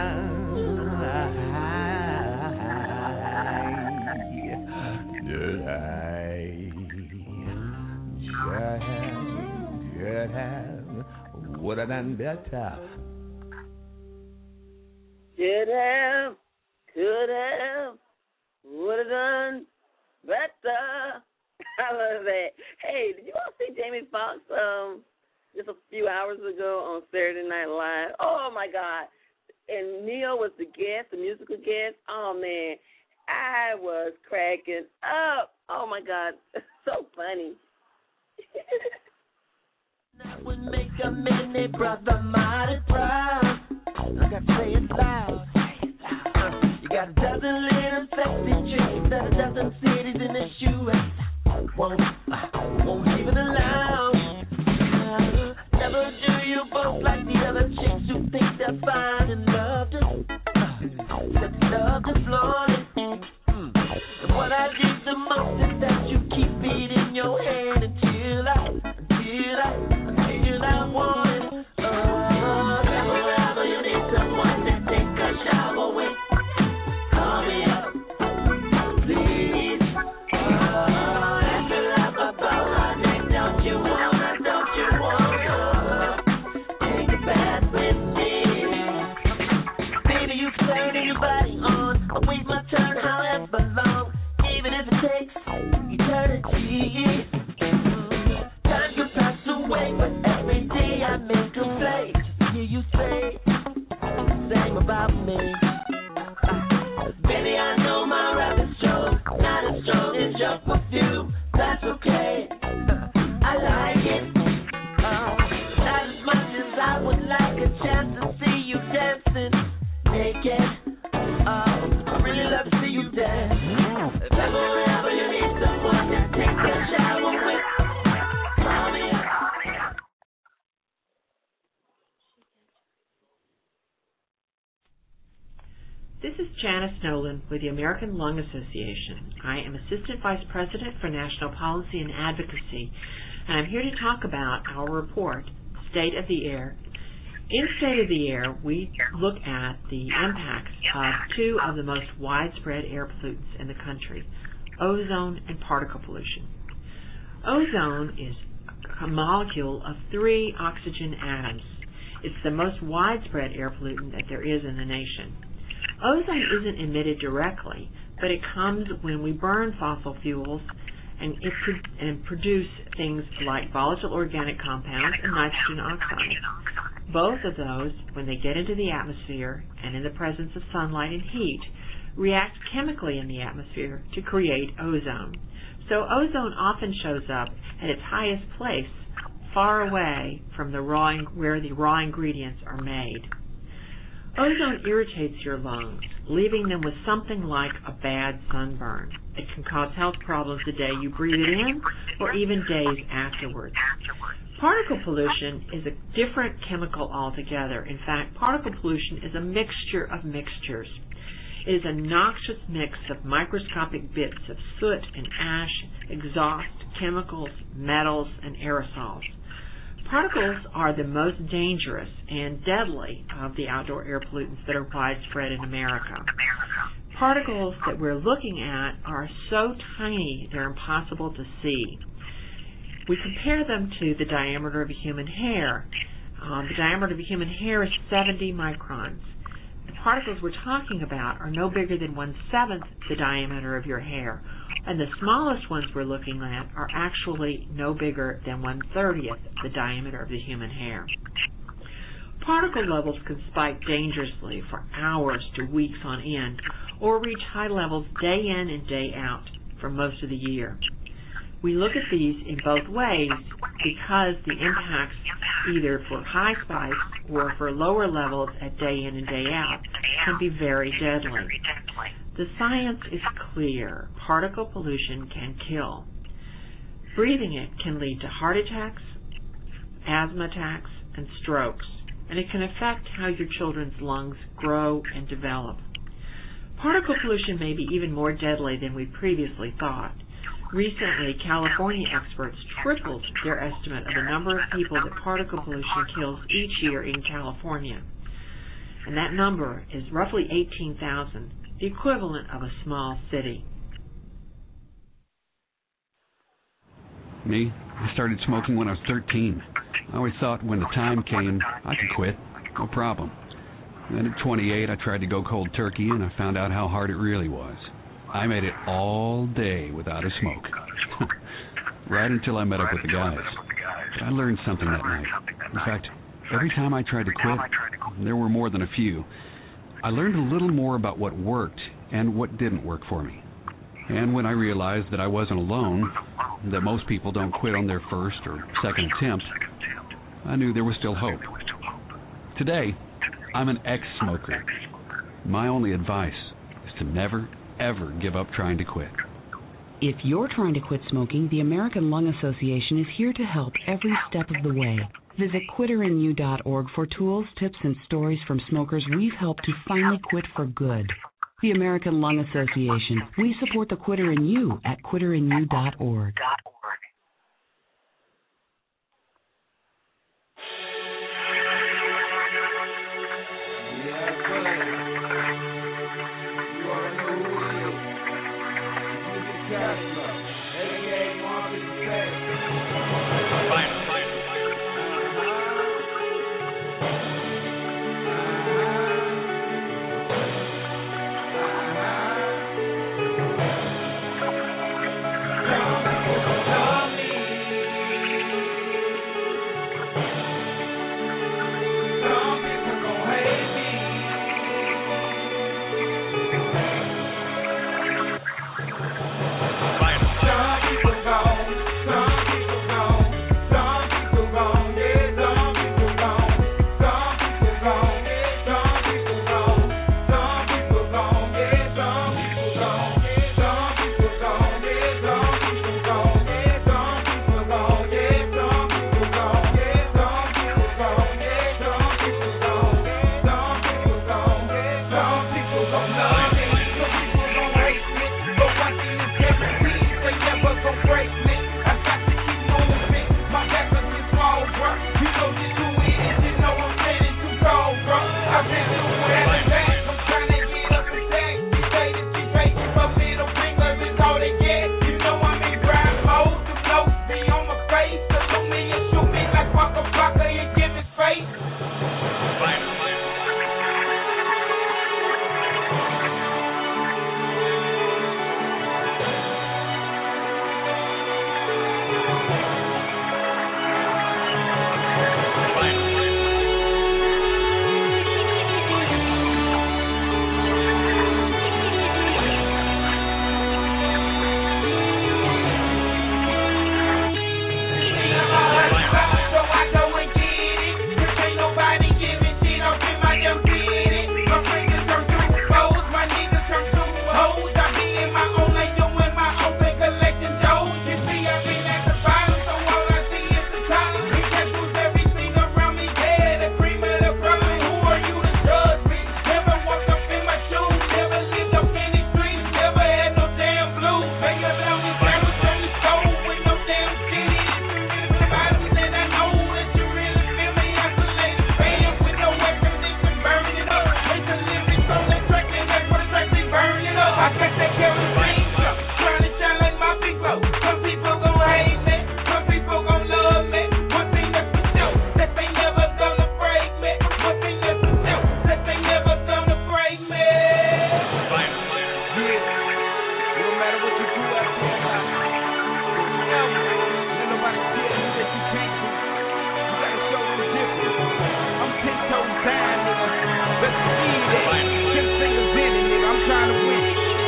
Would have done better. Should have, could have, would have done better. I love that. Hey, did you all see Jamie Foxx um, just a few hours ago on Saturday Night Live? Oh, my God. And Neo was the guest, the musical guest. Oh, man. I was cracking up. Oh, my God. So funny. That would make a minute brother mighty proud. I got to say it loud. Uh, you got a dozen little sexy chicks at a dozen cities in the U S Won't, uh, won't leave it alone. Uh, never do you both like the other chicks who think they're fine and love to, uh, love to flaunt it. Mm. And what I dig the most is that you keep it in your hand until I, until I. I want it. Oh, never ever you need someone to take a shower with. Call me up, please. Oh, that's the love about my neck. Don't you wanna, don't you wanna take a bath with me? Baby, you turn anybody on. I'll wait my turn however long, even if it takes eternity. Time could pass away, but every day I make a play to hear you say same about me. Uh, baby, I know my rap is strong, not as strong as your perfume. That's okay, uh, I like it. Uh, not as much as I would like a chance to see you dancing naked. Uh, I really love to see you dance. If ever, ever you need someone to take a shower with, call me up. This is Janice Nolan with the American Lung Association. I am Assistant Vice President for National Policy and Advocacy, and I'm here to talk about our report, State of the Air. In State of the Air, we look at the impacts of two of the most widespread air pollutants in the country, ozone and particle pollution. Ozone is a molecule of three oxygen atoms. It's the most widespread air pollutant that there is in the nation. Ozone isn't emitted directly, but it comes when we burn fossil fuels and, it pro- and produce things like volatile organic compounds and nitrogen oxides. Both of those, when they get into the atmosphere and in the presence of sunlight and heat, react chemically in the atmosphere to create ozone. So ozone often shows up at its highest place, far away from the raw in- where the raw ingredients are made. Ozone irritates your lungs, leaving them with something like a bad sunburn. It can cause health problems the day you breathe it in or even days afterwards. Particle pollution is a different chemical altogether. In fact, particle pollution is a mixture of mixtures. It is a noxious mix of microscopic bits of soot and ash, exhaust, chemicals, metals, and aerosols. Particles are the most dangerous and deadly of the outdoor air pollutants that are widespread in America. Particles that we're looking at are so tiny they're impossible to see. We compare them to the diameter of a human hair. Um, the diameter of a human hair is seventy microns. The particles we're talking about are no bigger than one-seventh the diameter of your hair, and the smallest ones we're looking at are actually no bigger than one-thirtieth the diameter of the human hair. Particle levels can spike dangerously for hours to weeks on end, or reach high levels day in and day out for most of the year. We look at these in both ways because the impacts either for high spikes or for lower levels at day in and day out can be very deadly. The science is clear. Particle pollution can kill. Breathing it can lead to heart attacks, asthma attacks, and strokes, and it can affect how your children's lungs grow and develop. Particle pollution may be even more deadly than we previously thought. Recently, California experts tripled their estimate of the number of people that particle pollution kills each year in California. And that number is roughly eighteen thousand, the equivalent of a small city. Me? I started smoking when I was thirteen. I always thought when the time came, I could quit. No problem. Then at twenty-eight, I tried to go cold turkey, and I found out how hard it really was. I made it all day without a smoke. Right until I met up with the guys. I learned something that night. In fact, every time I tried to quit, there were more than a few, I learned a little more about what worked and what didn't work for me. And when I realized that I wasn't alone, that most people don't quit on their first or second attempt, I knew there was still hope. Today, I'm an ex-smoker. My only advice is to never, ever give up trying to quit. If you're trying to quit smoking, the American Lung Association is here to help every step of the way. Visit quitter in you dot org for tools, tips, and stories from smokers we've helped to finally quit for good. The American Lung Association. We support the Quitter in You at quitter in you dot org. Thank you.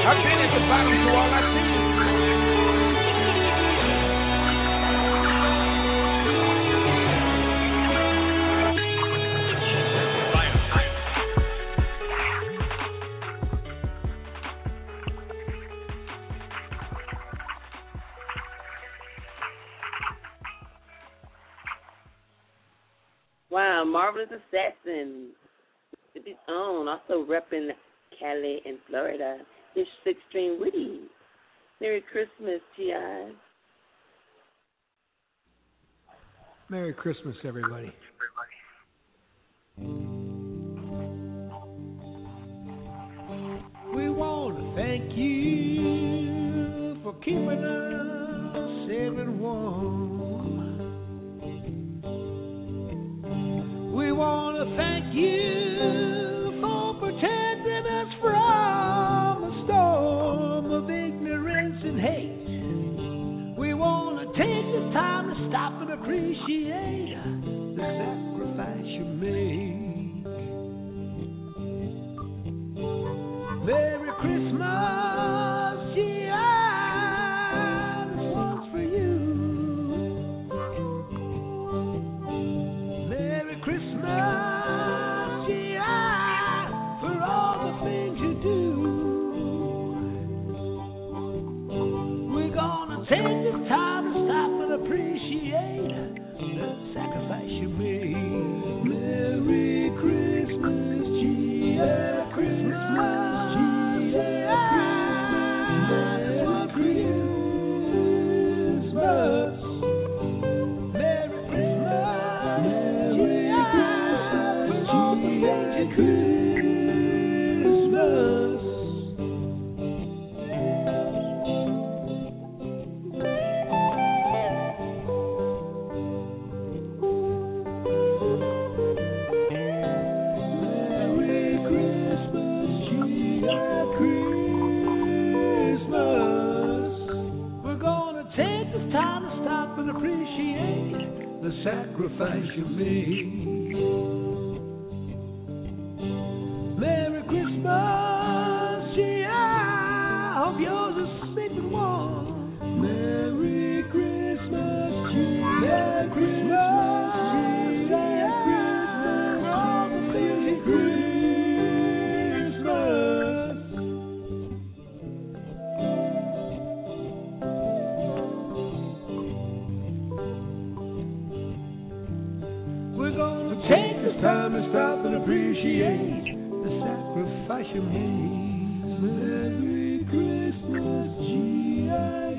I've been at the bottom, so all I see is Wow, Marvelous Assassin. With his own, also repping Cali and Florida. It's Extreme Witty. Merry Christmas, T I. Merry Christmas, everybody. We want to thank you for keeping us safe and warm. We want to thank you for protecting us from a storm of ignorance and hate. We want to take this time to stop and appreciate the sacrifice you made. Merry Christmas, yeah, this one's for you. Merry Christmas, yeah, for all the things you do. We're gonna take this time to stop and appreciate the sacrifice you made. Merry Christmas, yeah, Christmas, yeah, Merry Christmas. Merry Christmas, yeah, for all the things you do. Appreciate the sacrifice you made. Merry Christmas, yeah, hope yours is safe and warm. Merry Christmas, yeah, Merry Christmas, yeah, Christmas, all the things you Christmas. Take this time to stop and appreciate the sacrifice you made. Merry Christmas, G I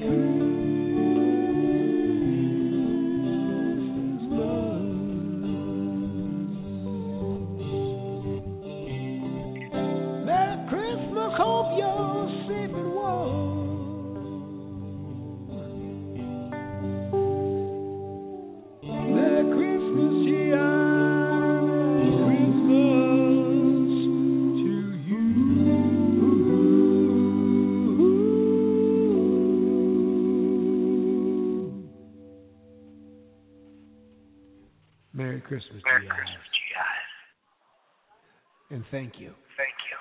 Christmas. Merry Christmas, hope you're safe and warm. Merry Christmas, G I Merry Christmas, Merry G I. Christmas, G I. And thank you. Thank you.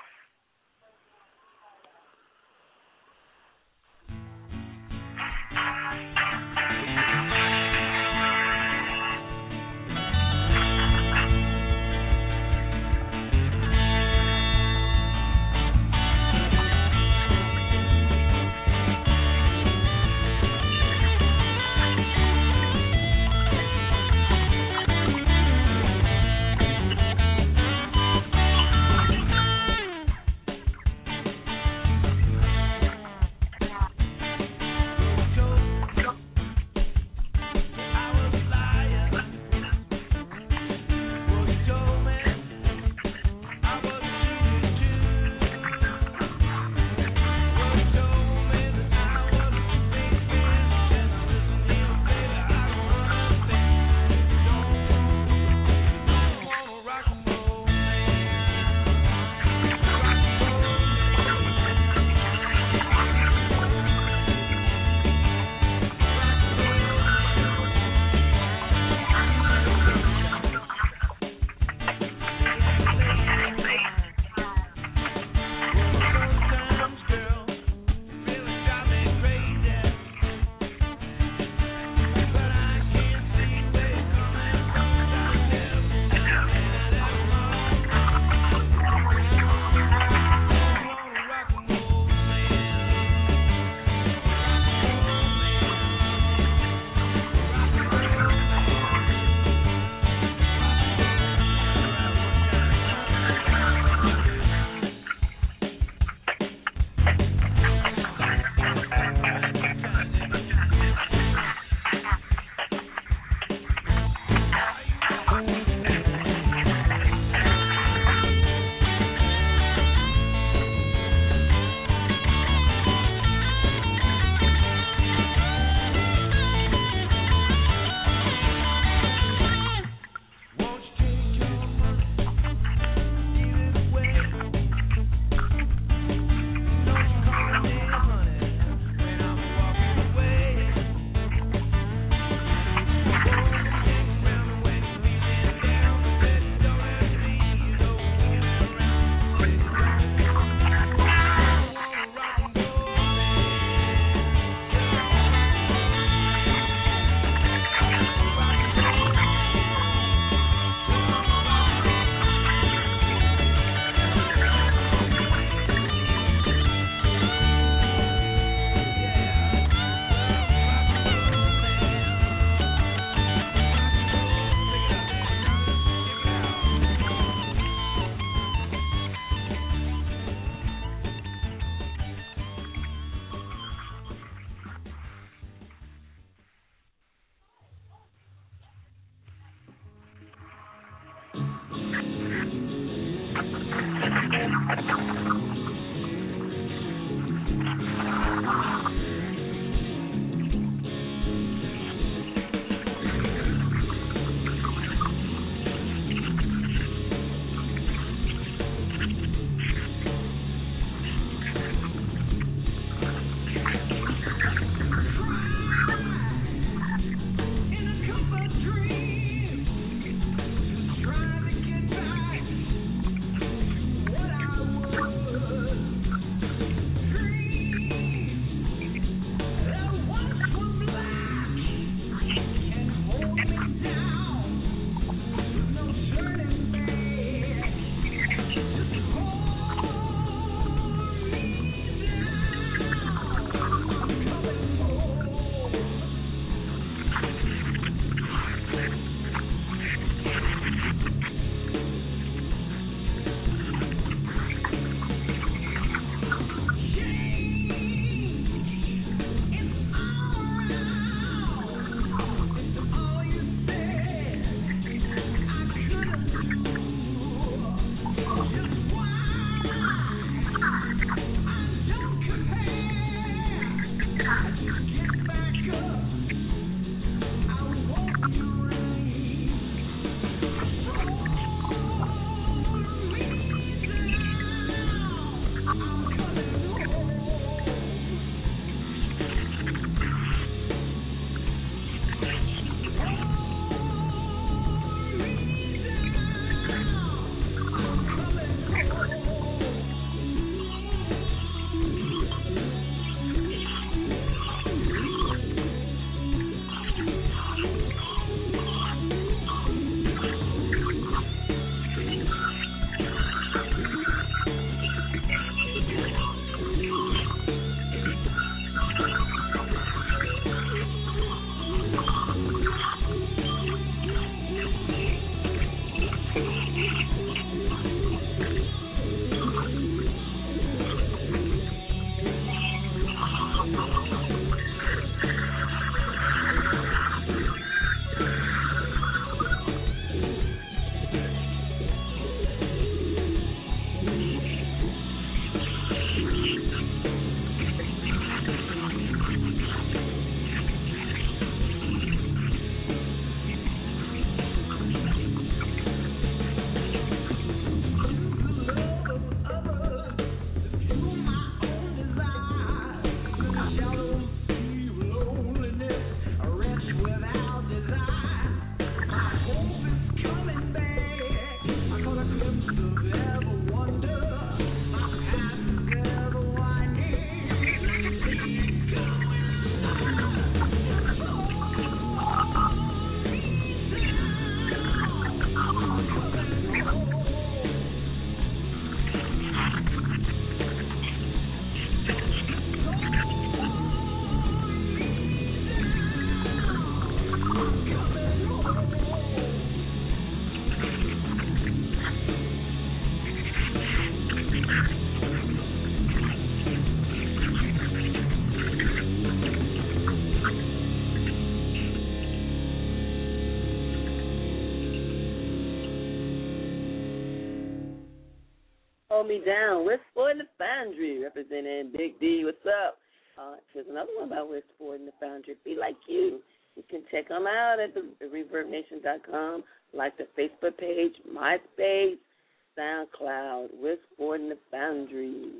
Hold Me Down. West Ford and the Foundry, representing Big D. What's up? Uh, here's another one about West Ford and the Foundry. Be like you. You can check them out at the reverb nation dot com, like the Facebook page, MySpace, SoundCloud, West Ford and the Foundry.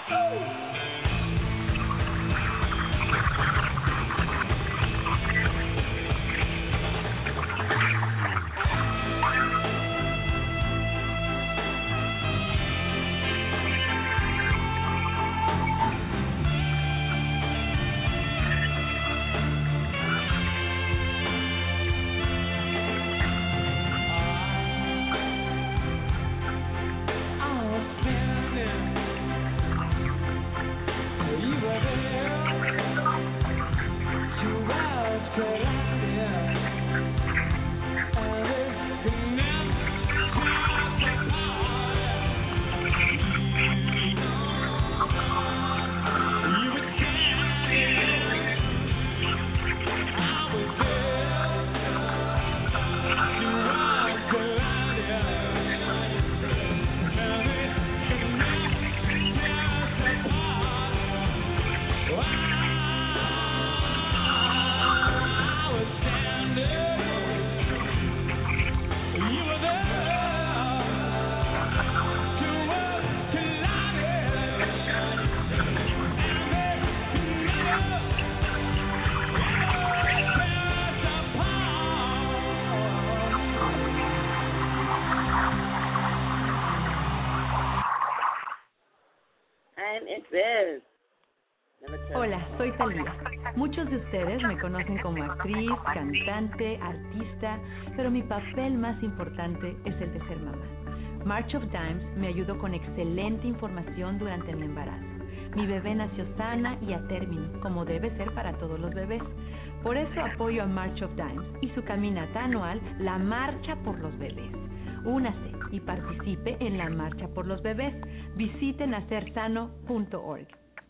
Hola, soy Thalía. Muchos de ustedes me conocen como actriz, cantante, artista, pero mi papel más importante es el de ser mamá. March of Dimes me ayudó con excelente información durante mi embarazo. Mi bebé nació sana y a término, como debe ser para todos los bebés. Por eso apoyo a March of Dimes y su caminata anual, la Marcha por los Bebés. Únase y participe en la Marcha por los Bebés. Visite nacer sano punto org.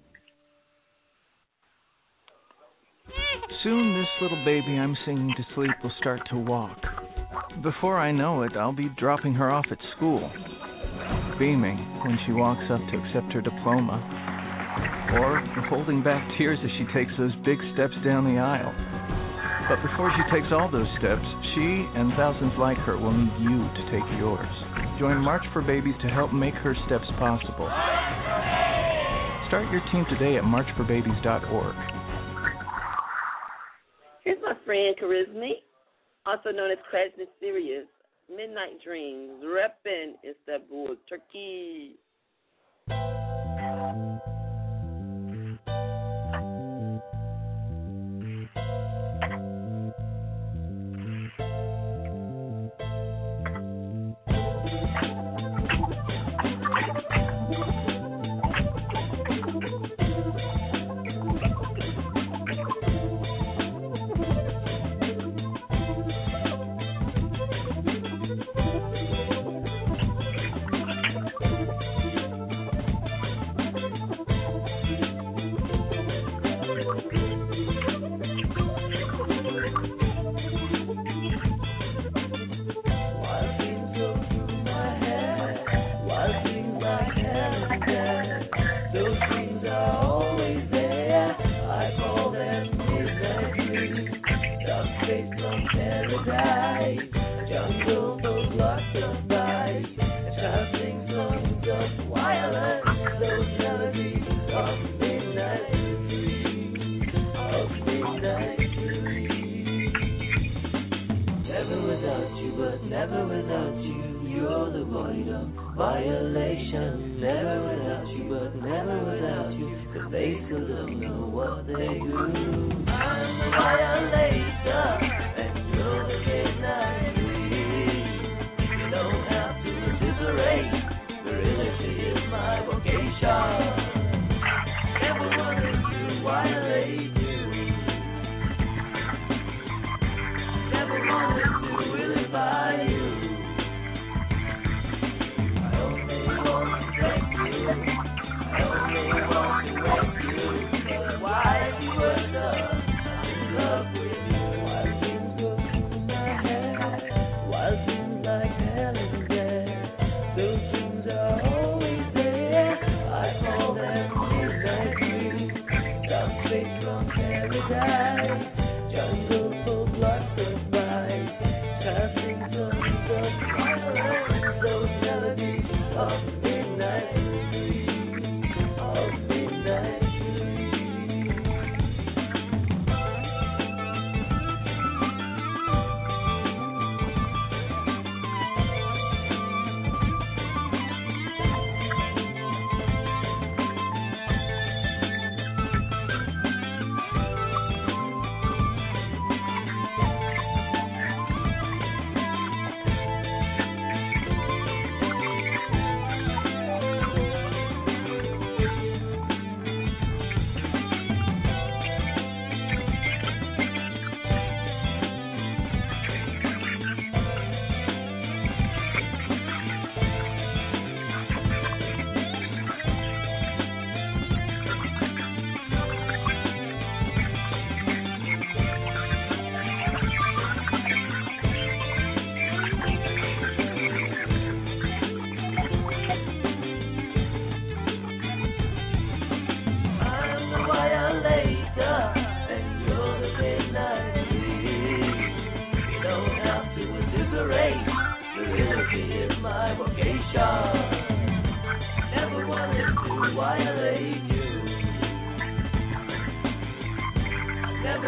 Soon this little baby I'm singing to sleep will start to walk. Before I know it, I'll be dropping her off at school, beaming when she walks up to accept her diploma, or holding back tears as she takes those big steps down the aisle. But before she takes all those steps, she and thousands like her will need you to take yours. Join March for Babies to help make her steps possible. Start your team today at march for babies dot org. Here's my friend Charisma, also known as Crash Mysterious. Midnight Dreams, reppin' Istanbul, Turkey.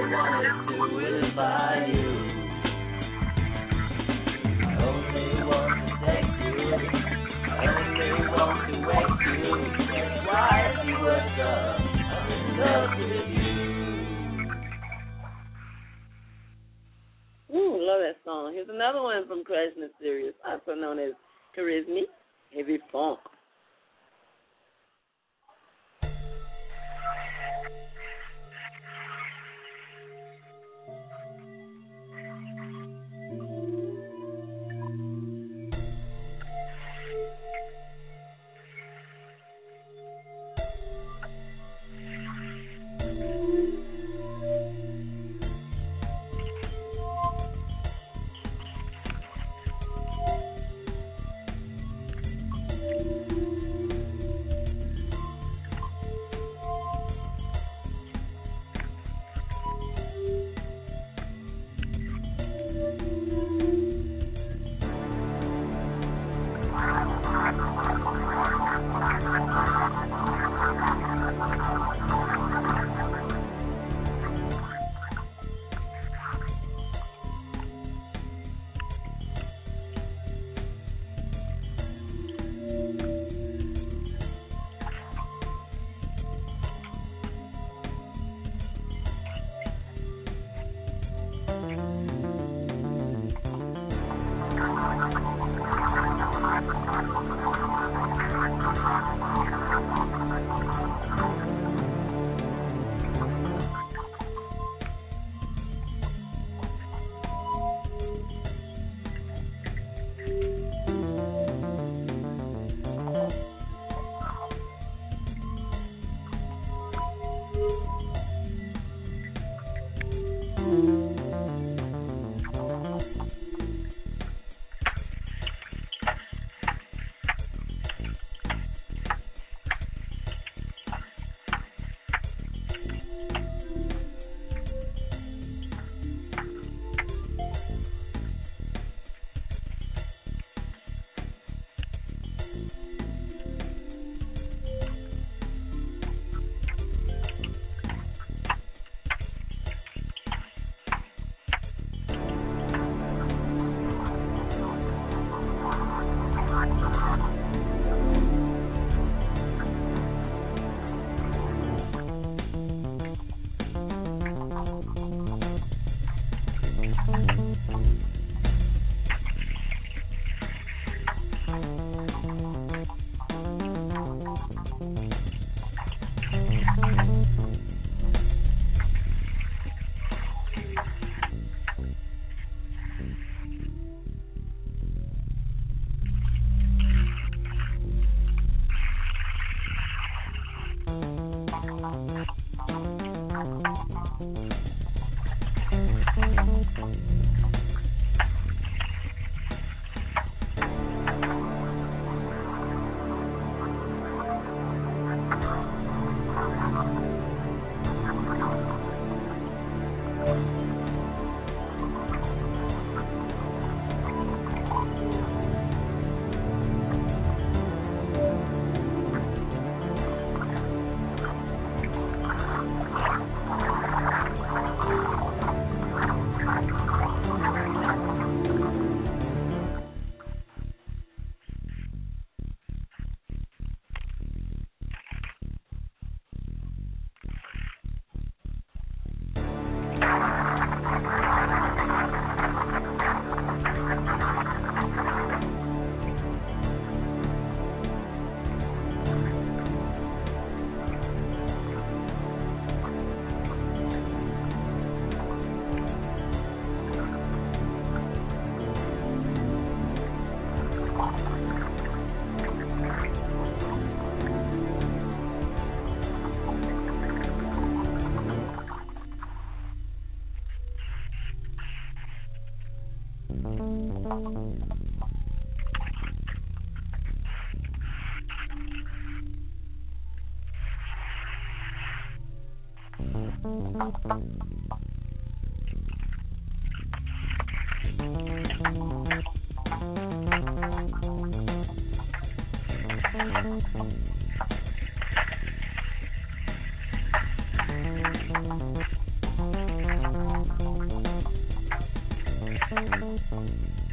wanna do it by you. I only want to take you. I only want to wake you. That's why you wake up. I'm in love with you. Ooh, love that song. Here's another one from Crash and the Serious, also known as Charisma, Heavy Funk. Bye.